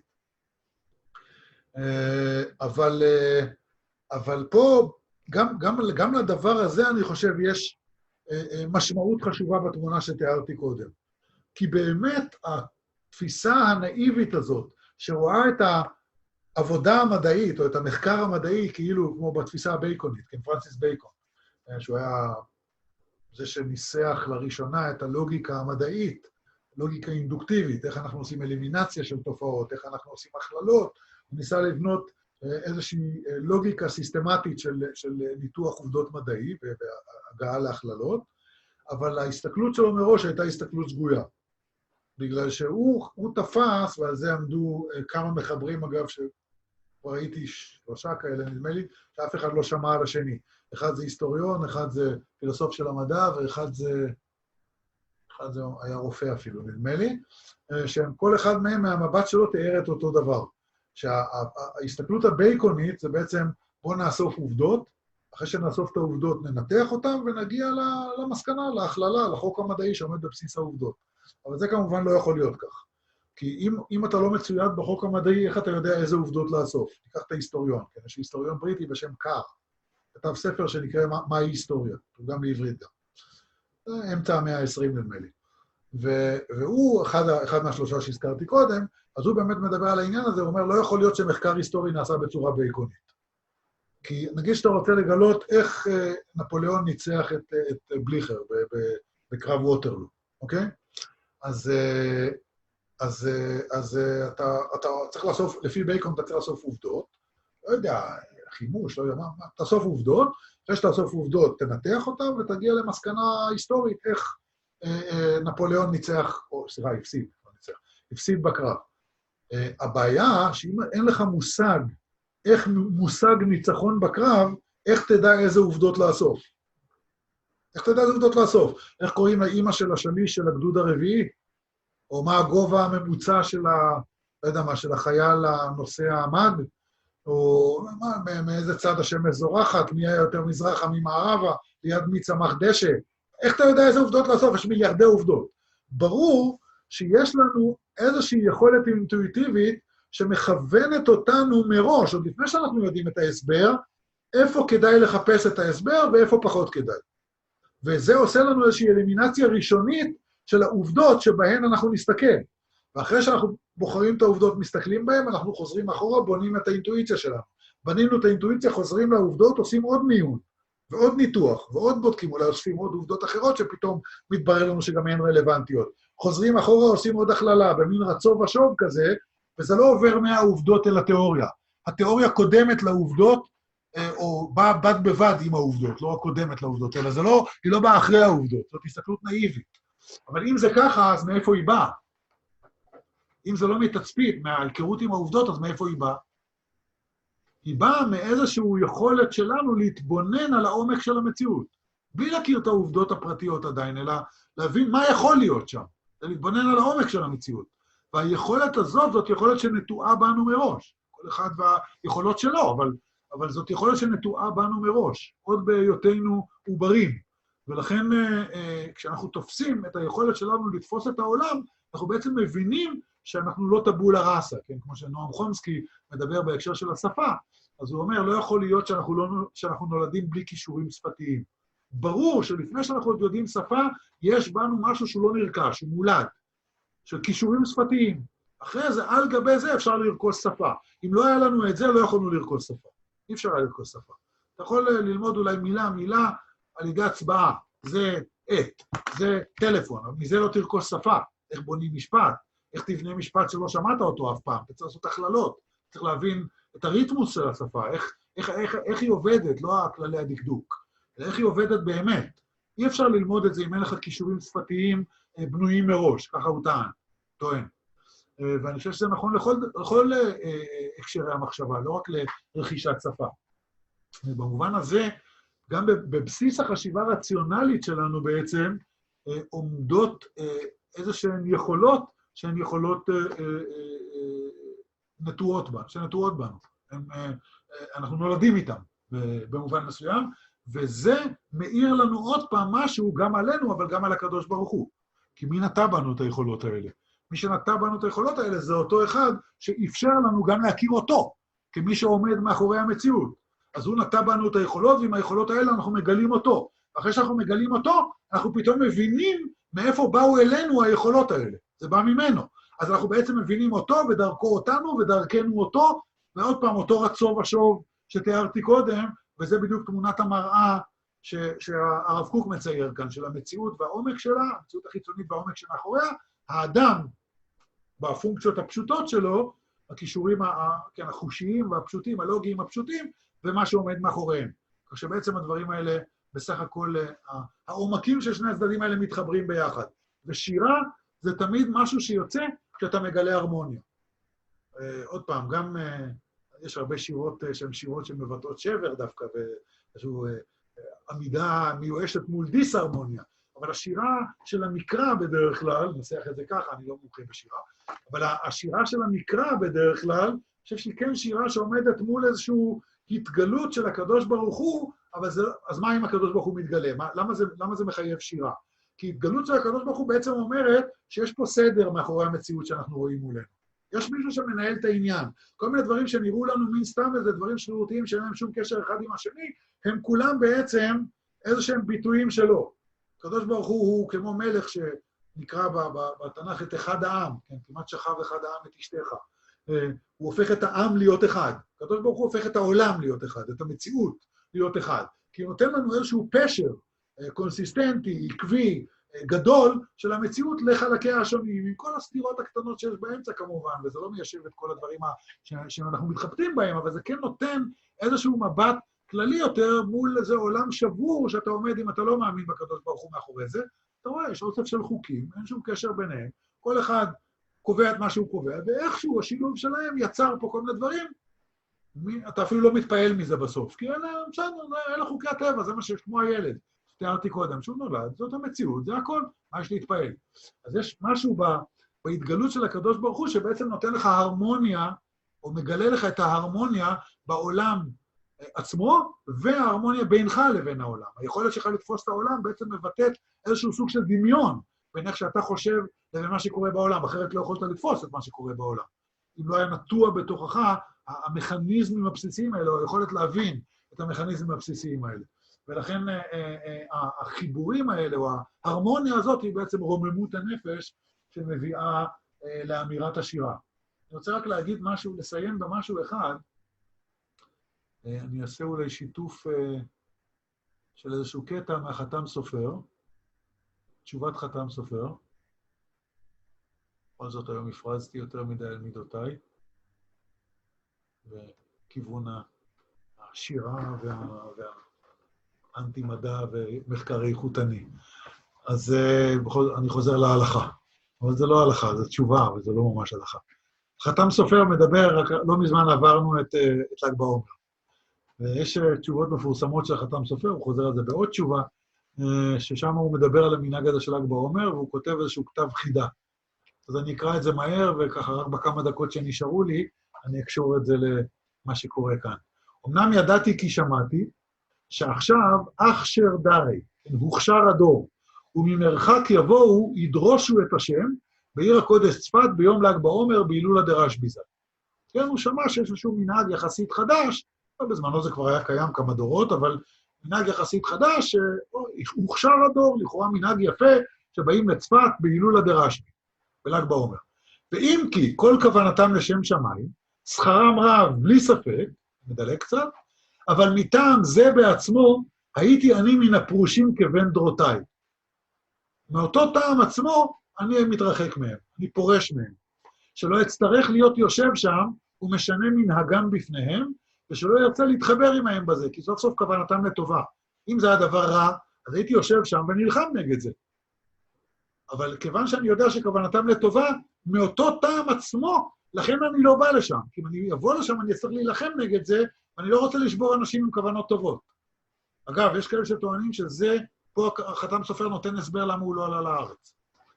אה, אבל, אה, אבל פה, גם, גם, גם לדבר הזה, אני חושב, יש אה, משמעות חשובה בתמונה שתיארתי קודם. כי באמת, התפיסה הנאיבית הזאת, שרואה את העבודה המדעית, או את המחקר המדעי, כאילו כמו בתפיסה הבייקונית, כן, פרנסיס בייקון, שהוא היה זה שניסח לראשונה את הלוגיקה המדעית, לוגיקה אינדוקטיבית, איך אנחנו עושים אלימינציה של תופעות, איך אנחנו עושים הכללות, הוא ניסה לבנות איזושהי לוגיקה סיסטמטית של, של ניתוח עובדות מדעי והגעה להכללות, אבל ההסתכלות שלו מראש הייתה הסתכלות שגויה. בגלל שהוא הוא תפס, ועל זה עמדו כמה מחברים, אגב, שכבר ראיתי שלושה כאלה, נדמה לי, שאף אחד לא שמע על השני. אחד זה היסטוריון, אחד זה פילוסוף של המדע, ואחד זה, אחד זה היה רופא אפילו, נדמה לי, שכל אחד מהם מהמבט שלו תיאר את אותו דבר. שההסתכלות הבייקונית זה בעצם, בוא נאסוף עובדות, אחרי שנאסוף את העובדות ננתח אותן ונגיע למסקנה, להכללה, לחוק המדעי שעומד בבסיס העובדות. אבל זה כמובן לא יכול להיות כך. כי אם, אם אתה לא מצויד בחוק המדעי, איך אתה יודע איזה עובדות לאסוף? תיקח את ההיסטוריון, כן? יש היסטוריון בריטי בשם קאר, כתב ספר שנקרא מה, מהי היסטוריה, הוא גם לעברית גם. זה אמצע המאה ה-עשרים נדמה לי. ו- והוא, אחד, אחד מהשלושה שהזכרתי קודם, אז הוא באמת מדבר על העניין הזה, הוא אומר, לא יכול להיות שמחקר היסטורי נעשה בצורה בייקונית. כי נגיד שאתה רוצה לגלות איך אה, נפוליאון ניצח את, את בליכר ב- ב- בקרב ווטרלו, אוקיי? אז, אה, אז, אה, אז אה, אתה, אתה צריך לאסוף, לפי בייקון אתה צריך לאסוף עובדות, לא יודע, חימוש, לא יודע מה, מה תאסוף עובדות, אחרי שתאסוף עובדות, תנתח אותן ותגיע למסקנה היסטורית איך אה, אה, נפוליאון ניצח, או סליחה, הפסיד, לא ניצח, הפסיד בקרב. Uh, הבעיה שאם אין לך מושג איך מושג ניצחון בקרב, איך תדע איזה עובדות לאסוף. איך תדע איזה עובדות לאסוף? איך קוראים לאמא של השליש של הגדוד הרביעי? או מה הגובה הממוצע של ה... לא יודע מה, של החייל הנושא המד? או מה, מאיזה צד השמש זורחת, מי היה יותר מזרחה, מי מערבה, ליד מי צמח דשא. איך אתה יודע איזה עובדות לאסוף? יש מיליארדי עובדות. ברור שיש לנו איזושהי יכולת אינטואיטיבית שמכוונת אותנו מראש, עוד לפני שאנחנו יודעים את ההסבר, איפה כדאי לחפש את ההסבר ואיפה פחות כדאי. וזה עושה לנו איזושהי אלימינציה ראשונית של העובדות שבהן אנחנו נסתכל. ואחרי שאנחנו בוחרים את העובדות, מסתכלים בהן, אנחנו חוזרים אחורה, בונים את האינטואיציה שלנו. בנינו את האינטואיציה, חוזרים לעובדות, עושים עוד מיון, ועוד ניתוח, ועוד בודקים, אולי אוספים עוד עובדות אחרות שפתאום מתברר לנו שגם הן רלוונטיות. חוזרים אחורה, עושים עוד הכללה, במין רצוב ושוב כזה, וזה לא עובר מהעובדות אל התיאוריה. התיאוריה קודמת לעובדות, או באה בד בבד עם העובדות, לא קודמת לעובדות, אלא זה לא, היא לא באה אחרי העובדות, זאת הסתכלות נאיבית. אבל אם זה ככה, אז מאיפה היא באה? אם זה לא מתצפית, מההיכרות עם העובדות, אז מאיפה היא באה? היא באה מאיזושהי יכולת שלנו להתבונן על העומק של המציאות, בלי להכיר את העובדות הפרטיות עדיין, אלא להבין מה יכול להיות שם, להתבונן על העומק של המציאות. והיכולת הזאת, זאת יכולת שנטועה בנו מראש. כל אחד והיכולות שלו, אבל, אבל זאת יכולת שנטועה בנו מראש, עוד בהיותנו עוברים. ולכן, כשאנחנו תופסים את היכולת שלנו לתפוס את העולם, אנחנו בעצם מבינים שאנחנו לא טבולה ראסה, כן? כמו שנועם חומסקי מדבר בהקשר של השפה, אז הוא אומר, לא יכול להיות שאנחנו, לא, שאנחנו נולדים בלי כישורים שפתיים. ברור שלפני שאנחנו עוד יודעים שפה, יש בנו משהו שהוא לא נרכש, הוא מולד, של כישורים שפתיים. אחרי זה, על גבי זה אפשר לרכוש שפה. אם לא היה לנו את זה, לא יכולנו לרכוש שפה. אי אפשר היה לרכוש שפה. אתה יכול ללמוד אולי מילה, מילה, על ידי הצבעה. זה את, זה טלפון, אבל מזה לא תרכוש שפה. איך בונים משפט? איך תבנה משפט שלא שמעת אותו אף פעם? אתה צריך לעשות הכללות, צריך להבין את הריתמוס של השפה, איך, איך, איך, איך היא עובדת, לא הכללי הדקדוק, אלא איך היא עובדת באמת. אי אפשר ללמוד את זה אם אין לך כישורים שפתיים בנויים מראש, ככה הוא טען, טוען. ואני חושב שזה נכון לכל, לכל הקשרי המחשבה, לא רק לרכישת שפה. במובן הזה, גם בבסיס החשיבה הרציונלית שלנו בעצם, עומדות איזשהן יכולות, שהן יכולות נטועות בנו, שנטועות בנו. אנחנו נולדים איתם במובן מסוים, וזה מאיר לנו עוד פעם משהו גם עלינו, אבל גם על הקדוש ברוך הוא. כי מי נטע בנו את היכולות האלה? מי שנטע בנו את היכולות האלה זה אותו אחד שאפשר לנו גם להכיר אותו, כמי שעומד מאחורי המציאות. אז הוא נטע בנו את היכולות, ועם היכולות האלה אנחנו מגלים אותו. אחרי שאנחנו מגלים אותו, אנחנו פתאום מבינים מאיפה באו אלינו היכולות האלה. זה בא ממנו. אז אנחנו בעצם מבינים אותו, ודרכו אותנו, ודרכנו אותו, ועוד פעם אותו רצוב ושוב שתיארתי קודם, וזה בדיוק תמונת המראה ש, שהרב קוק מצייר כאן, של המציאות והעומק שלה, המציאות החיצונית והעומק שמאחוריה, האדם, בפונקציות הפשוטות שלו, הכישורים כן, החושיים והפשוטים, הלוגיים הפשוטים, ומה שעומד מאחוריהם. כך שבעצם הדברים האלה, בסך הכל, העומקים של שני הצדדים האלה מתחברים ביחד. ושירה זה תמיד משהו שיוצא כשאתה מגלה הרמוניה. עוד פעם, גם יש הרבה שירות שהן שירות שמבטאות שבר דווקא, ואיזשהו עמידה מיואשת מול דיסהרמוניה. אבל השירה של המקרא בדרך כלל, ננסח את זה ככה, אני לא מומחה בשירה, אבל השירה של המקרא בדרך כלל, אני חושב שהיא כן שירה שעומדת מול איזושהי התגלות של הקדוש ברוך הוא, אבל זה, אז מה אם הקדוש ברוך הוא מתגלה? מה, למה זה, למה זה מחייב שירה? כי התגלות של הקדוש ברוך הוא בעצם אומרת שיש פה סדר מאחורי המציאות שאנחנו רואים מולנו. יש מישהו שמנהל את העניין. כל מיני דברים שנראו לנו מן סתם וזה דברים שרירותיים שאין להם שום קשר אחד עם השני, הם כולם בעצם איזשהם ביטויים שלו. הקדוש ברוך הוא הוא כמו מלך שנקרא בתנ"ך את אחד העם, כן, כמעט שכב אחד העם את אשתך. הוא הופך את העם להיות אחד. הקדוש ברוך הוא הופך את העולם להיות אחד, את המציאות להיות אחד. כי הוא נותן לנו איזשהו פשר קונסיסטנטי, עקבי, גדול של המציאות לחלקיה השונים, עם כל הסתירות הקטנות שיש באמצע כמובן, וזה לא מיישב את כל הדברים שאנחנו מתחבטים בהם, אבל זה כן נותן איזשהו מבט כללי יותר מול איזה עולם שבור שאתה עומד אם אתה לא מאמין בקדוש ברוך הוא מאחורי זה. אתה רואה, יש אוסף של חוקים, אין שום קשר ביניהם, כל אחד קובע את מה שהוא קובע, ואיכשהו השילוב שלהם יצר פה כל מיני דברים אתה אפילו לא מתפעל מזה בסוף, כי בסדר, אלה חוקי הטבע, זה מה שיש כמו הילד. תיארתי קודם, שהוא נולד, זאת המציאות, זה הכל, מה יש להתפעל. אז יש משהו בהתגלות של הקדוש ברוך הוא, שבעצם נותן לך הרמוניה, או מגלה לך את ההרמוניה בעולם עצמו, וההרמוניה בינך לבין העולם. היכולת שלך לתפוס את העולם בעצם מבטאת איזשהו סוג של דמיון, בין איך שאתה חושב לבין מה שקורה בעולם, אחרת לא יכולת לתפוס את מה שקורה בעולם. אם לא היה נטוע בתוכך, המכניזמים הבסיסיים האלה, או היכולת להבין את המכניזמים הבסיסיים האלה. ולכן החיבורים האלה, או ההרמוניה הזאת, היא בעצם רוממות הנפש שמביאה לאמירת השירה. אני רוצה רק להגיד משהו, לסיים במשהו אחד. אני אעשה אולי שיתוף של איזשהו קטע מהחתם סופר, תשובת חתם סופר. בכל זאת היום הפרזתי יותר מדי על מידותיי, בכיוון השירה והאנטי-מדע ומחקר איכותני. אז אני חוזר להלכה. אבל זה לא הלכה, זה תשובה, אבל זה לא ממש הלכה. חתם סופר מדבר, רק לא מזמן עברנו את, את ל"ג בעומר. ויש תשובות מפורסמות של חתם סופר, הוא חוזר על זה בעוד תשובה, ששם הוא מדבר על המנהג הזה של ל"ג בעומר, והוא כותב איזשהו כתב חידה. אז אני אקרא את זה מהר, וככה רק בכמה דקות שנשארו לי, אני אקשור את זה למה שקורה כאן. אמנם ידעתי כי שמעתי, שעכשיו אך שר דרי, הוכשר הדור, וממרחק יבואו, ידרושו את השם, בעיר הקודש צפת, ביום ל"ג בעומר, בהילולה דרשב"י ז"ל. כן, הוא שמע שיש איזשהו מנהג יחסית חדש, בזמנו זה כבר היה קיים כמה דורות, אבל מנהג יחסית חדש, הוכשר הדור, לכאורה מנהג יפה, שבאים לצפת בהילולה דרשב"י, בל"ג בעומר. ואם כי כל כוונתם לשם שמיים, שכרם רב בלי ספק, מדלג קצת, אבל מטעם זה בעצמו, הייתי אני מן הפרושים כבן דורותיי. מאותו טעם עצמו, אני מתרחק מהם, אני פורש מהם. שלא אצטרך להיות יושב שם, ומשנה מנהגם בפניהם, ושלא ירצה להתחבר עמהם בזה, כי סוף סוף כוונתם לטובה. אם זה היה דבר רע, אז הייתי יושב שם ונלחם נגד זה. אבל כיוון שאני יודע שכוונתם לטובה, מאותו טעם עצמו, לכן אני לא בא לשם. כי אם אני אבוא לשם, אני אצטרך להילחם נגד זה, ואני לא רוצה לשבור אנשים עם כוונות טובות. אגב, יש כאלה שטוענים שזה, פה החתם סופר נותן הסבר למה הוא לא עלה לארץ.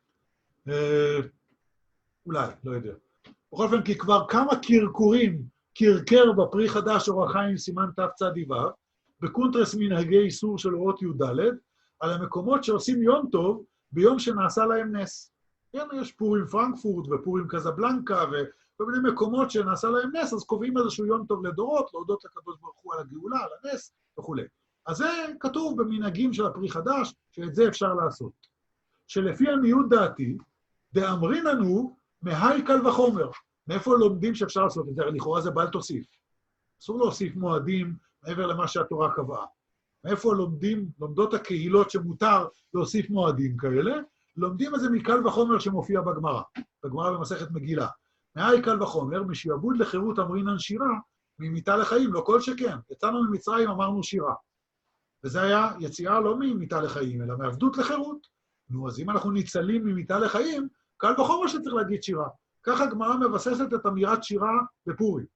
אה, אולי, לא יודע. בכל אופן, כי כבר כמה קרקורים קרקר בפרי חדש אור החיים סימן תצ"ו, בקונטרס מנהגי איסור של אורות י"ד, על המקומות שעושים יום טוב ביום שנעשה להם נס. כן, יש פורים פרנקפורט ופורים קזבלנקה וכל מיני מקומות שנעשה להם נס, אז קובעים איזשהו יום טוב לדורות, להודות לקדוש ברוך הוא על הגאולה, על הנס וכו'. אז זה כתוב במנהגים של הפרי חדש, שאת זה אפשר לעשות. שלפי עניות דעתי, דאמריננו מהי קל וחומר. מאיפה לומדים שאפשר לעשות את זה? לכאורה זה בל תוסיף. אסור להוסיף מועדים מעבר למה שהתורה קבעה. מאיפה לומדים, לומדות הקהילות שמותר להוסיף מועדים כאלה, לומדים את זה מקל וחומר שמופיע בגמרא, בגמרא במסכת מגילה. מהי קל וחומר? משעבוד לחירות אמרינן שירה, ממיתה לחיים, לא כל שכן. יצאנו ממצרים, אמרנו שירה. וזה היה יציאה לא ממיתה לחיים, אלא מעבדות לחירות. נו, אז אם אנחנו ניצלים ממיתה לחיים, קל וחומר שצריך להגיד שירה. ככה הגמרא מבססת את אמירת שירה בפורים.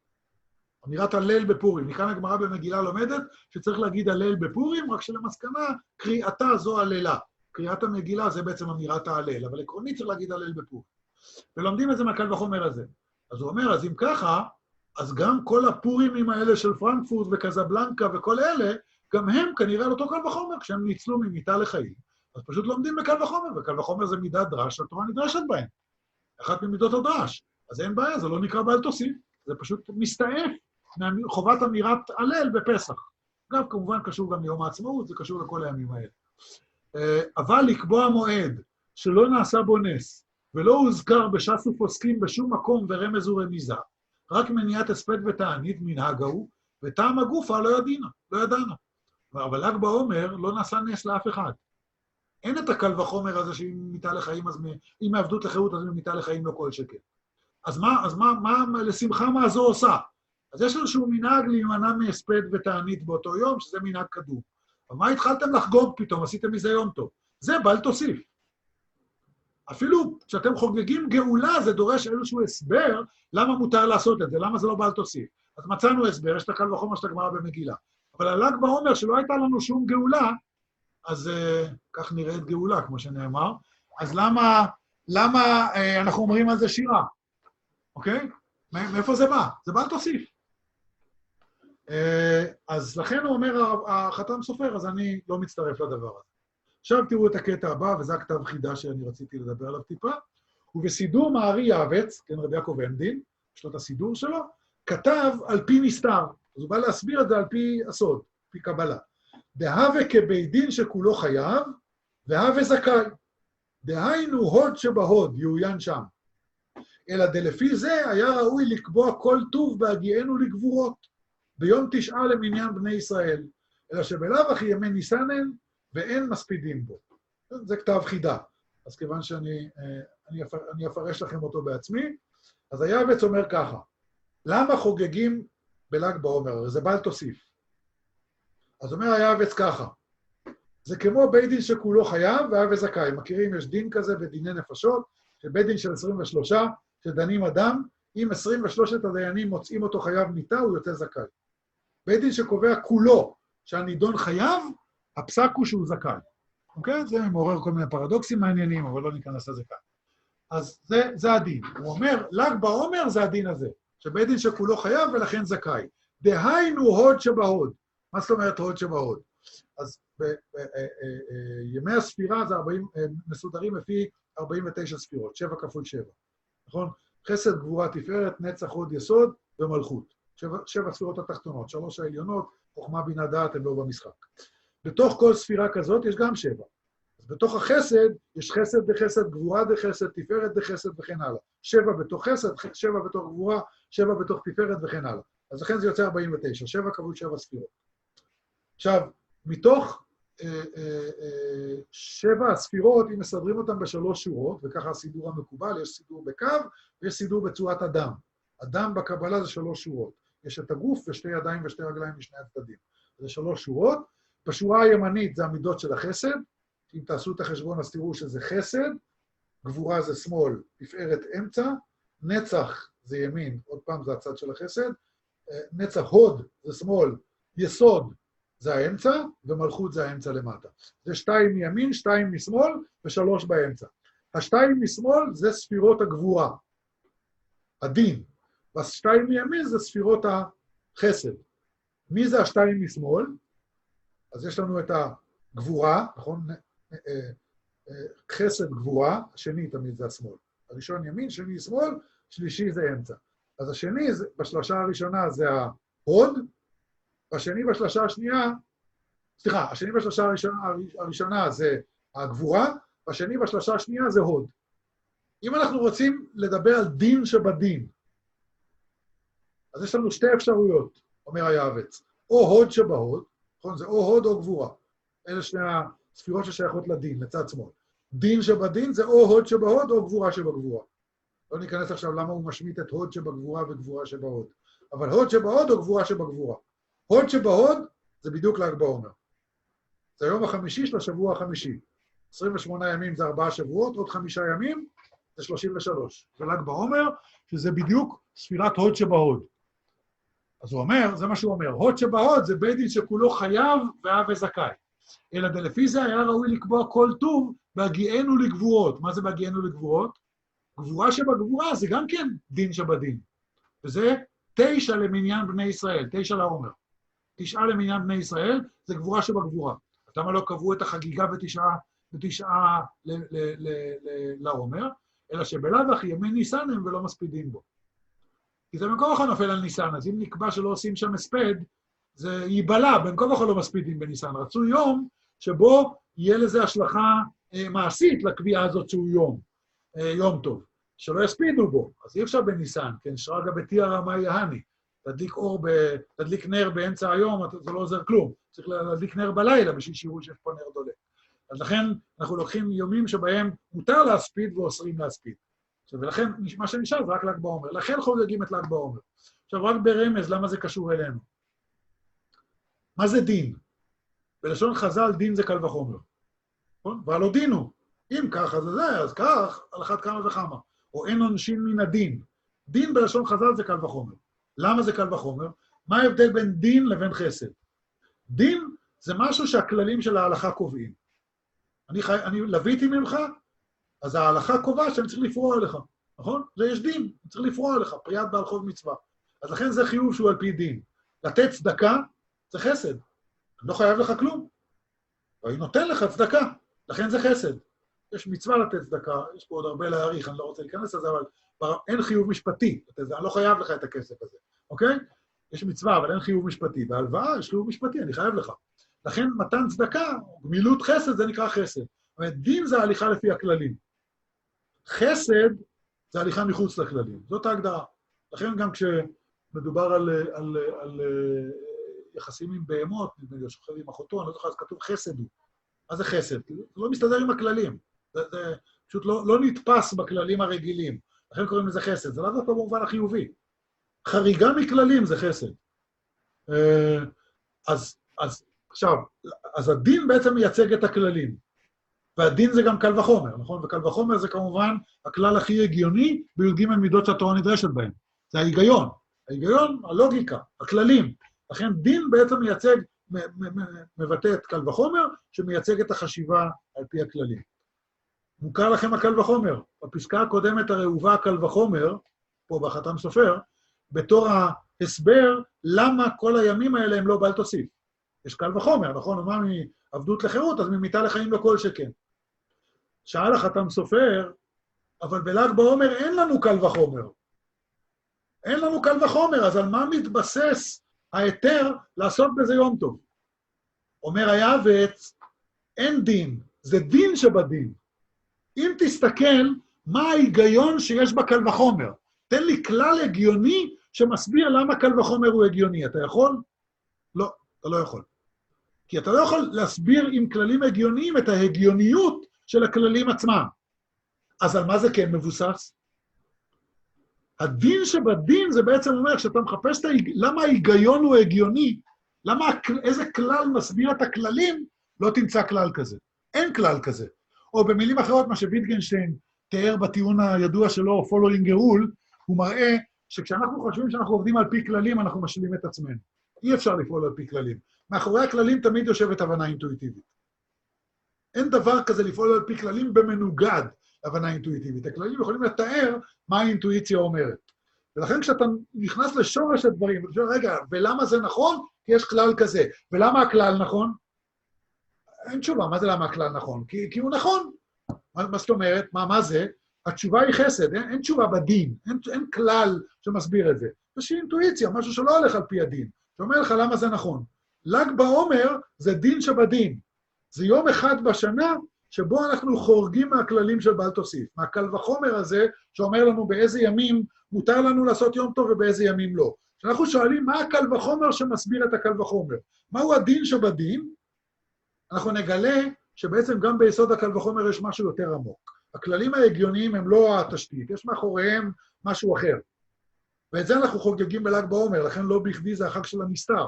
אמירת הלל בפורים. מכאן הגמרא במגילה לומדת שצריך להגיד הלל בפורים, רק שלמסקנה קריאתה זו הללה. קריאת המגילה זה בעצם אמירת ההלל, אבל עקרונית צריך להגיד הלל בפורים. ולומדים את זה מהקל וחומר הזה. אז הוא אומר, אז אם ככה, אז גם כל הפורימים האלה של פרנקפורט וקזבלנקה וכל אלה, גם הם כנראה על אותו קל וחומר, כשהם ניצלו ממיתה לחיים. אז פשוט לומדים בקל וחומר, וקל וחומר זה מידת דרש, התורה נדרשת בהם. אחת ממידות הדרש. אז אין בעיה, זה לא נקרא בל תוסיף, זה פשוט מסתעף מחובת אמירת הלל בפסח. אגב, כמובן קשור גם ליום העצמאות, זה קשור לכל הימים האלה. אבל לקבוע מועד שלא נעשה בו נס, ולא הוזכר בש"ס ופוסקים בשום מקום ורמז ורמיזה, רק מניעת הספד ותענית מנהג ההוא, וטעם הגופה לא ידינה, לא ידענה. אבל ל"ג בעומר לא נעשה נס לאף אחד. אין את הקל וחומר הזה שאם מיתה לחיים, אז אם מעבדות לחירות, אז אם מיתה לחיים לא כל שקל. אז מה, אז מה, מה, לשמחה מה זו עושה? אז יש איזשהו מנהג להימנע מהספד ותענית באותו יום, שזה מנהג קדום. אבל מה התחלתם לחגוג פתאום? עשיתם מזה יום טוב. זה בל תוסיף. אפילו כשאתם חוגגים גאולה, זה דורש איזשהו הסבר למה מותר לעשות את זה, למה זה לא בל תוסיף. אז מצאנו הסבר, יש את הקל וחומר של הגמרא במגילה. אבל הל"ג בעומר, שלא הייתה לנו שום גאולה, אז uh, כך נראית גאולה, כמו שנאמר. אז למה, למה uh, אנחנו אומרים על זה שירה? אוקיי? מאיפה זה בא? זה בא תוסיף. Uh, אז לכן הוא אומר, החתם סופר, אז אני לא מצטרף לדבר הזה. עכשיו תראו את הקטע הבא, וזה הכתב חידה שאני רציתי לדבר עליו טיפה. ובסידור מערי יעבץ, כן, רבי יעקב עמדין, יש לו את הסידור שלו, כתב על פי נסתר. אז הוא בא להסביר את זה על פי הסוד, על פי קבלה. דהווה כבית דין שכולו חייב, והווה זכאי. דהיינו הוד שבהוד, יעוין שם. אלא דלפי זה היה ראוי לקבוע כל טוב בהגיענו לגבורות, ביום תשעה למניין בני ישראל, אלא שבלאו הכי ימי ניסנן, ואין מספידים בו. זה כתב חידה. אז כיוון שאני אני אפר, אני אפרש לכם אותו בעצמי, אז היעבץ אומר ככה, למה חוגגים בל"ג בעומר? הרי זה בל תוסיף. אז אומר היעבץ ככה, זה כמו בית דין שכולו חייב והווה זכאי. מכירים, יש דין כזה בדיני נפשות, שבית דין של עשרים ושלוש, שדנים אדם, אם עשרים ושלושת הדיינים מוצאים אותו חייב מיתה, הוא יוצא זכאי. בית דין שקובע כולו שהנידון חייב, הפסק הוא שהוא זכאי. אוקיי? זה מעורר כל מיני פרדוקסים מעניינים, אבל לא ניכנס לזה כאן. אז זה, זה הדין. הוא אומר, ל"ג בעומר זה הדין הזה, שבית דין שכולו חייב ולכן זכאי. דהיינו הוד שבהוד. מה זאת אומרת הוד שבהוד? אז בימי הספירה זה ארבעים, מסודרים לפי ארבעים ותשע ספירות, שבע כפול שבע. נכון? חסד, גבורה, תפארת, נצח, הוד, יסוד ומלכות. שבע, שבע ספירות התחתונות, שלוש העליונות, חוכמה, בינה, דעת, הם לא במשחק. בתוך כל ספירה כזאת יש גם שבע. אז בתוך החסד יש חסד דחסד, גבורה דחסד, תפארת דחסד וכן הלאה. שבע בתוך חסד, שבע בתוך גבורה, שבע בתוך תפארת וכן הלאה. אז לכן זה יוצא ארבעים ותשע, שבע כפול שבע ספירות. עכשיו, מתוך אה, אה, אה, שבע הספירות, אם מסדרים אותם בשלוש שורות, וככה הסידור המקובל, יש סידור בקו ויש סידור בצורת אדם. אדם בקבלה זה שלוש שורות. יש את הגוף ושתי ידיים ושתי רגליים משני הצדדים. זה שלוש שורות. בשורה הימנית זה המידות של החסד. אם תעשו את החשבון אז תראו שזה חסד, גבורה זה שמאל, תפארת אמצע, נצח זה ימין, עוד פעם זה הצד של החסד, נצח הוד זה שמאל, יסוד זה האמצע, ומלכות זה האמצע למטה. זה שתיים מימין, שתיים משמאל, ושלוש באמצע. השתיים משמאל זה ספירות הגבורה, הדין, והשתיים מימין זה ספירות החסד. מי זה השתיים משמאל? אז יש לנו את הגבורה, נכון? חסד גבורה, השני תמיד זה השמאל. הראשון ימין, שני שמאל, שלישי זה אמצע. אז השני, בשלושה הראשונה זה ההוד, והשני בשלושה השנייה, סליחה, השני בשלושה הראשונה, הראשונה זה הגבורה, והשני בשלושה השנייה זה הוד. אם אנחנו רוצים לדבר על דין שבדין, אז יש לנו שתי אפשרויות, אומר היעבץ, או הוד שבהוד, נכון? זה או הוד או גבורה. אלה שני הספירות ששייכות לדין, לצד שמאל. דין שבדין זה או הוד שבהוד או גבורה שבגבורה. לא ניכנס עכשיו למה הוא משמיט את הוד שבגבורה וגבורה שבהוד. אבל הוד שבהוד או גבורה שבגבורה. הוד שבהוד זה בדיוק ל"ג בעומר. זה היום החמישי של השבוע החמישי. עשרים ושמונה ימים זה ארבעה שבועות, עוד חמישה ימים זה שלושים ושלוש. זה ל"ג בעומר, שזה בדיוק ספירת הוד שבהוד. אז הוא אומר, זה מה שהוא אומר, הוד שבהוד זה בית דין שכולו חייב והווה זכאי. אלא דלפי זה היה ראוי לקבוע כל טוב בהגיענו לגבורות. מה זה בהגיענו לגבורות? גבורה שבגבורה זה גם כן דין שבדין. וזה תשע למניין בני ישראל, תשע לעומר. תשעה למניין בני ישראל זה גבורה שבגבורה. אז למה לא קבעו את החגיגה בתשעה, בתשעה ל, ל, ל, ל, לעומר, אלא שבלאו הכי ימי ניסן הם ולא מספידים בו. כי זה בין כה וכה נופל על ניסן, אז אם נקבע שלא עושים שם הספד, זה ייבלע, בין כה וכה לא מספידים בניסן. רצו יום שבו יהיה לזה השלכה אה, מעשית לקביעה הזאת שהוא יום, אה, יום טוב, שלא יספידו בו. אז אי אפשר בניסן, כן, שרגא בתיה רמא יהני. תדליק אור, ב... תדליק נר באמצע היום, זה לא עוזר כלום. צריך להדליק נר בלילה בשביל שיראו שיש פה נר דולק. אז לכן אנחנו לוקחים יומים שבהם מותר להספיד ואוסרים להספיד. ולכן מה שנשאר זה רק ל"ג בעומר. לכן חוגגים את ל"ג בעומר. עכשיו רק ברמז, למה זה קשור אלינו? מה זה דין? בלשון חז"ל דין זה קל וחומר. נכון? והלא דינו. אם ככה זה זה, אז כך, על אחת כמה וכמה. או אין עונשין מן הדין. דין בלשון חז"ל זה קל וחומר. למה זה קל וחומר? מה ההבדל בין דין לבין חסד? דין זה משהו שהכללים של ההלכה קובעים. אני, חי... אני לוויתי ממך, אז ההלכה קובעה שאני צריך לפרוע עליך, נכון? זה יש דין, אני צריך לפרוע עליך, פריאת בעל חוב מצווה. אז לכן זה חיוב שהוא על פי דין. לתת צדקה זה חסד. אני לא חייב לך כלום. ואני נותן לך צדקה, לכן זה חסד. יש מצווה לתת צדקה, יש פה עוד הרבה להעריך, אני לא רוצה להיכנס לזה, אבל אין חיוב משפטי, אני לא חייב לך את הכסף הזה, אוקיי? יש מצווה, אבל אין חיוב משפטי. בהלוואה יש חיוב משפטי, אני חייב לך. לכן מתן צדקה, גמילות חסד, זה נקרא חסד. זאת אומרת, דין זה ההליכה לפי הכללים. חסד זה הליכה מחוץ לכללים. זאת ההגדרה. לכן גם כשמדובר על, על, על יחסים עם בהמות, נדמה לי, שוכב עם אחותו, אני לא זוכר, אז כתוב חסד הוא. מה זה חסד? זה לא מסתדר עם הכללים. זה, זה פשוט לא, לא נתפס בכללים הרגילים. לכן קוראים לזה חסד. זה לא דווקא במובן החיובי. חריגה מכללים זה חסד. אז, אז, עכשיו, אז הדין בעצם מייצג את הכללים. והדין זה גם קל וחומר, נכון? וקל וחומר זה כמובן הכלל הכי הגיוני בי"ג מידות שהתורה נדרשת בהם. זה ההיגיון. ההיגיון, הלוגיקה, הכללים. לכן דין בעצם מייצג, מבטא את קל וחומר, שמייצג את החשיבה על פי הכללים. מוכר לכם הקל וחומר. בפסקה הקודמת הרעובה קל וחומר, פה בחתם סופר, בתור ההסבר למה כל הימים האלה הם לא בל תוסיף. יש קל וחומר, נכון? ומה מעבדות לחירות, אז ממיתה לחיים לכל שכן. שאל החתם סופר, אבל בל"ג בעומר אין לנו קל וחומר. אין לנו קל וחומר, אז על מה מתבסס ההיתר לעשות בזה יום טוב? אומר היעב"ץ, אין דין, זה דין שבדין. אם תסתכל, מה ההיגיון שיש בקל וחומר? תן לי כלל הגיוני שמסביר למה קל וחומר הוא הגיוני. אתה יכול? לא, אתה לא יכול. כי אתה לא יכול להסביר עם כללים הגיוניים את ההגיוניות של הכללים עצמם. אז על מה זה כן מבוסס? הדין שבדין זה בעצם אומר, כשאתה מחפש את ההיג... למה ההיגיון הוא הגיוני, למה, איזה כלל מסביר את הכללים, לא תמצא כלל כזה. אין כלל כזה. או במילים אחרות, מה שוויטגנשטיין תיאר בטיעון הידוע שלו, following a rule, הוא מראה שכשאנחנו חושבים שאנחנו עובדים על פי כללים, אנחנו משלים את עצמנו. אי אפשר לפעול על פי כללים. מאחורי הכללים תמיד יושבת הבנה אינטואיטיבית. אין דבר כזה לפעול על פי כללים במנוגד להבנה אינטואיטיבית. הכללים יכולים לתאר מה האינטואיציה אומרת. ולכן כשאתה נכנס לשורש הדברים, ואתה אומר, רגע, ולמה זה נכון? כי יש כלל כזה. ולמה הכלל נכון? אין תשובה, מה זה למה הכלל נכון? כי, כי הוא נכון. מה, מה זאת אומרת? מה, מה זה? התשובה היא חסד, אין, אין תשובה בדין, אין, אין כלל שמסביר את זה. יש אינטואיציה, משהו שלא הולך על פי הדין. שאומר לך למה זה נכון. ל"ג בעומר זה דין שבדין. זה יום אחד בשנה שבו אנחנו חורגים מהכללים של בל תוסיף. מהקל וחומר הזה שאומר לנו באיזה ימים מותר לנו לעשות יום טוב ובאיזה ימים לא. כשאנחנו שואלים מה הקל וחומר שמסביר את הקל וחומר, מהו הדין שבדין, אנחנו נגלה שבעצם גם ביסוד הקל וחומר יש משהו יותר עמוק. הכללים ההגיוניים הם לא התשתית, יש מאחוריהם משהו אחר. ואת זה אנחנו חוגגים בל"ג בעומר, לכן לא בכדי זה החג של הנסתר.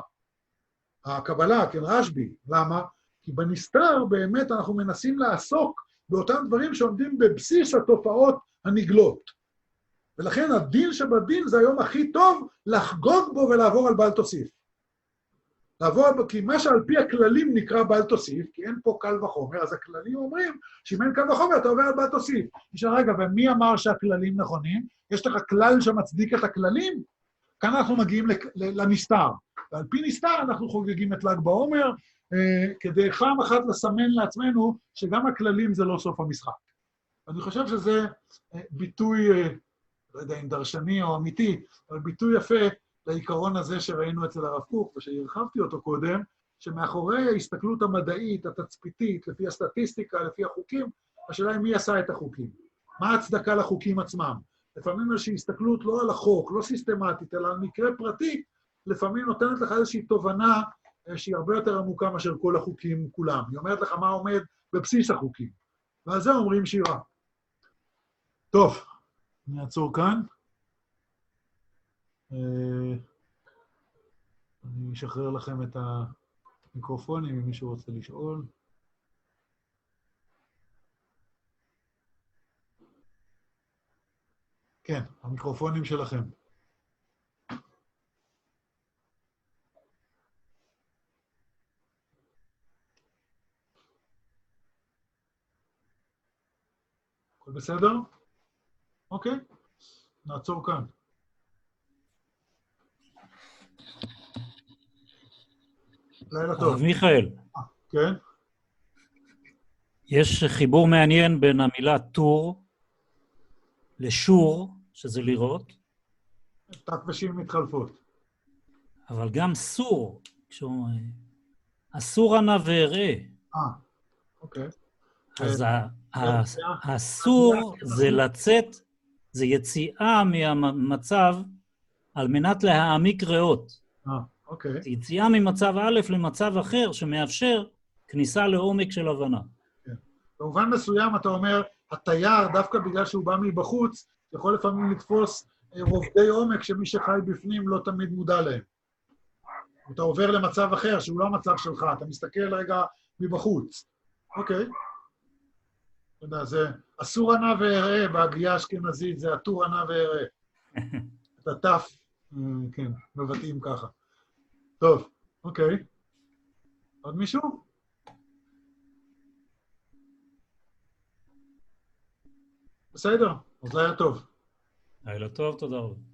הקבלה, כן, רשב"י. למה? כי בנסתר באמת אנחנו מנסים לעסוק באותם דברים שעומדים בבסיס התופעות הנגלות. ולכן הדין שבדין זה היום הכי טוב לחגוג בו ולעבור על בל תוסיף. לעבור, כי מה שעל פי הכללים נקרא בל תוסיף, כי אין פה קל וחומר, אז הכללים אומרים שאם אין קל וחומר אתה עובר על בל תוסיף. נשאר רגע, ומי אמר שהכללים נכונים? יש לך כלל שמצדיק את הכללים? כאן אנחנו מגיעים לנסתר. ועל פי נסתר אנחנו חוגגים את ל"ג בעומר, אה, כדי פעם אחת לסמן לעצמנו שגם הכללים זה לא סוף המשחק. אני חושב שזה אה, ביטוי, אה, לא יודע אם דרשני או אמיתי, אבל ביטוי יפה לעיקרון הזה שראינו אצל הרב קוק, ושהרחבתי אותו קודם, שמאחורי ההסתכלות המדעית, התצפיתית, לפי הסטטיסטיקה, לפי החוקים, השאלה היא מי עשה את החוקים. מה ההצדקה לחוקים עצמם? לפעמים איזושהי הסתכלות לא על החוק, לא סיסטמטית, אלא על מקרה פרטי, לפעמים נותנת לך איזושהי תובנה שהיא הרבה יותר עמוקה מאשר כל החוקים כולם. היא אומרת לך מה עומד בבסיס החוקים. ועל זה אומרים שירה. טוב, אני אעצור כאן. אני אשחרר לכם את המיקרופונים, אם מישהו רוצה לשאול. כן, המיקרופונים שלכם. זה בסדר? אוקיי, נעצור כאן. לילה טוב. הרב מיכאל, כן? יש חיבור מעניין בין המילה טור לשור, שזה לראות, תק ושים מתחלפות. אבל גם סור, כשהוא... אסור ענה ואראה. אה, אוקיי. אז ה- אה, ה- האסור זה לצאת, זה יציאה מהמצב על מנת להעמיק ריאות. אה, אוקיי. זה יציאה ממצב א' למצב אחר שמאפשר כניסה לעומק של הבנה. במובן מסוים אתה אומר, התייר, דווקא בגלל שהוא בא מבחוץ, יכול לפעמים לתפוס רובדי עומק שמי שחי בפנים לא תמיד מודע להם. אתה עובר למצב אחר, שהוא לא המצב שלך, אתה מסתכל רגע מבחוץ. אוקיי. אתה יודע, זה אסור ענה ואראה, בהגייה האשכנזית זה אטור ענה ואראה. את הטף, כן, מבטאים ככה. טוב, אוקיי. עוד מישהו? בסדר, אז לילה טוב. לילה טוב, תודה רבה.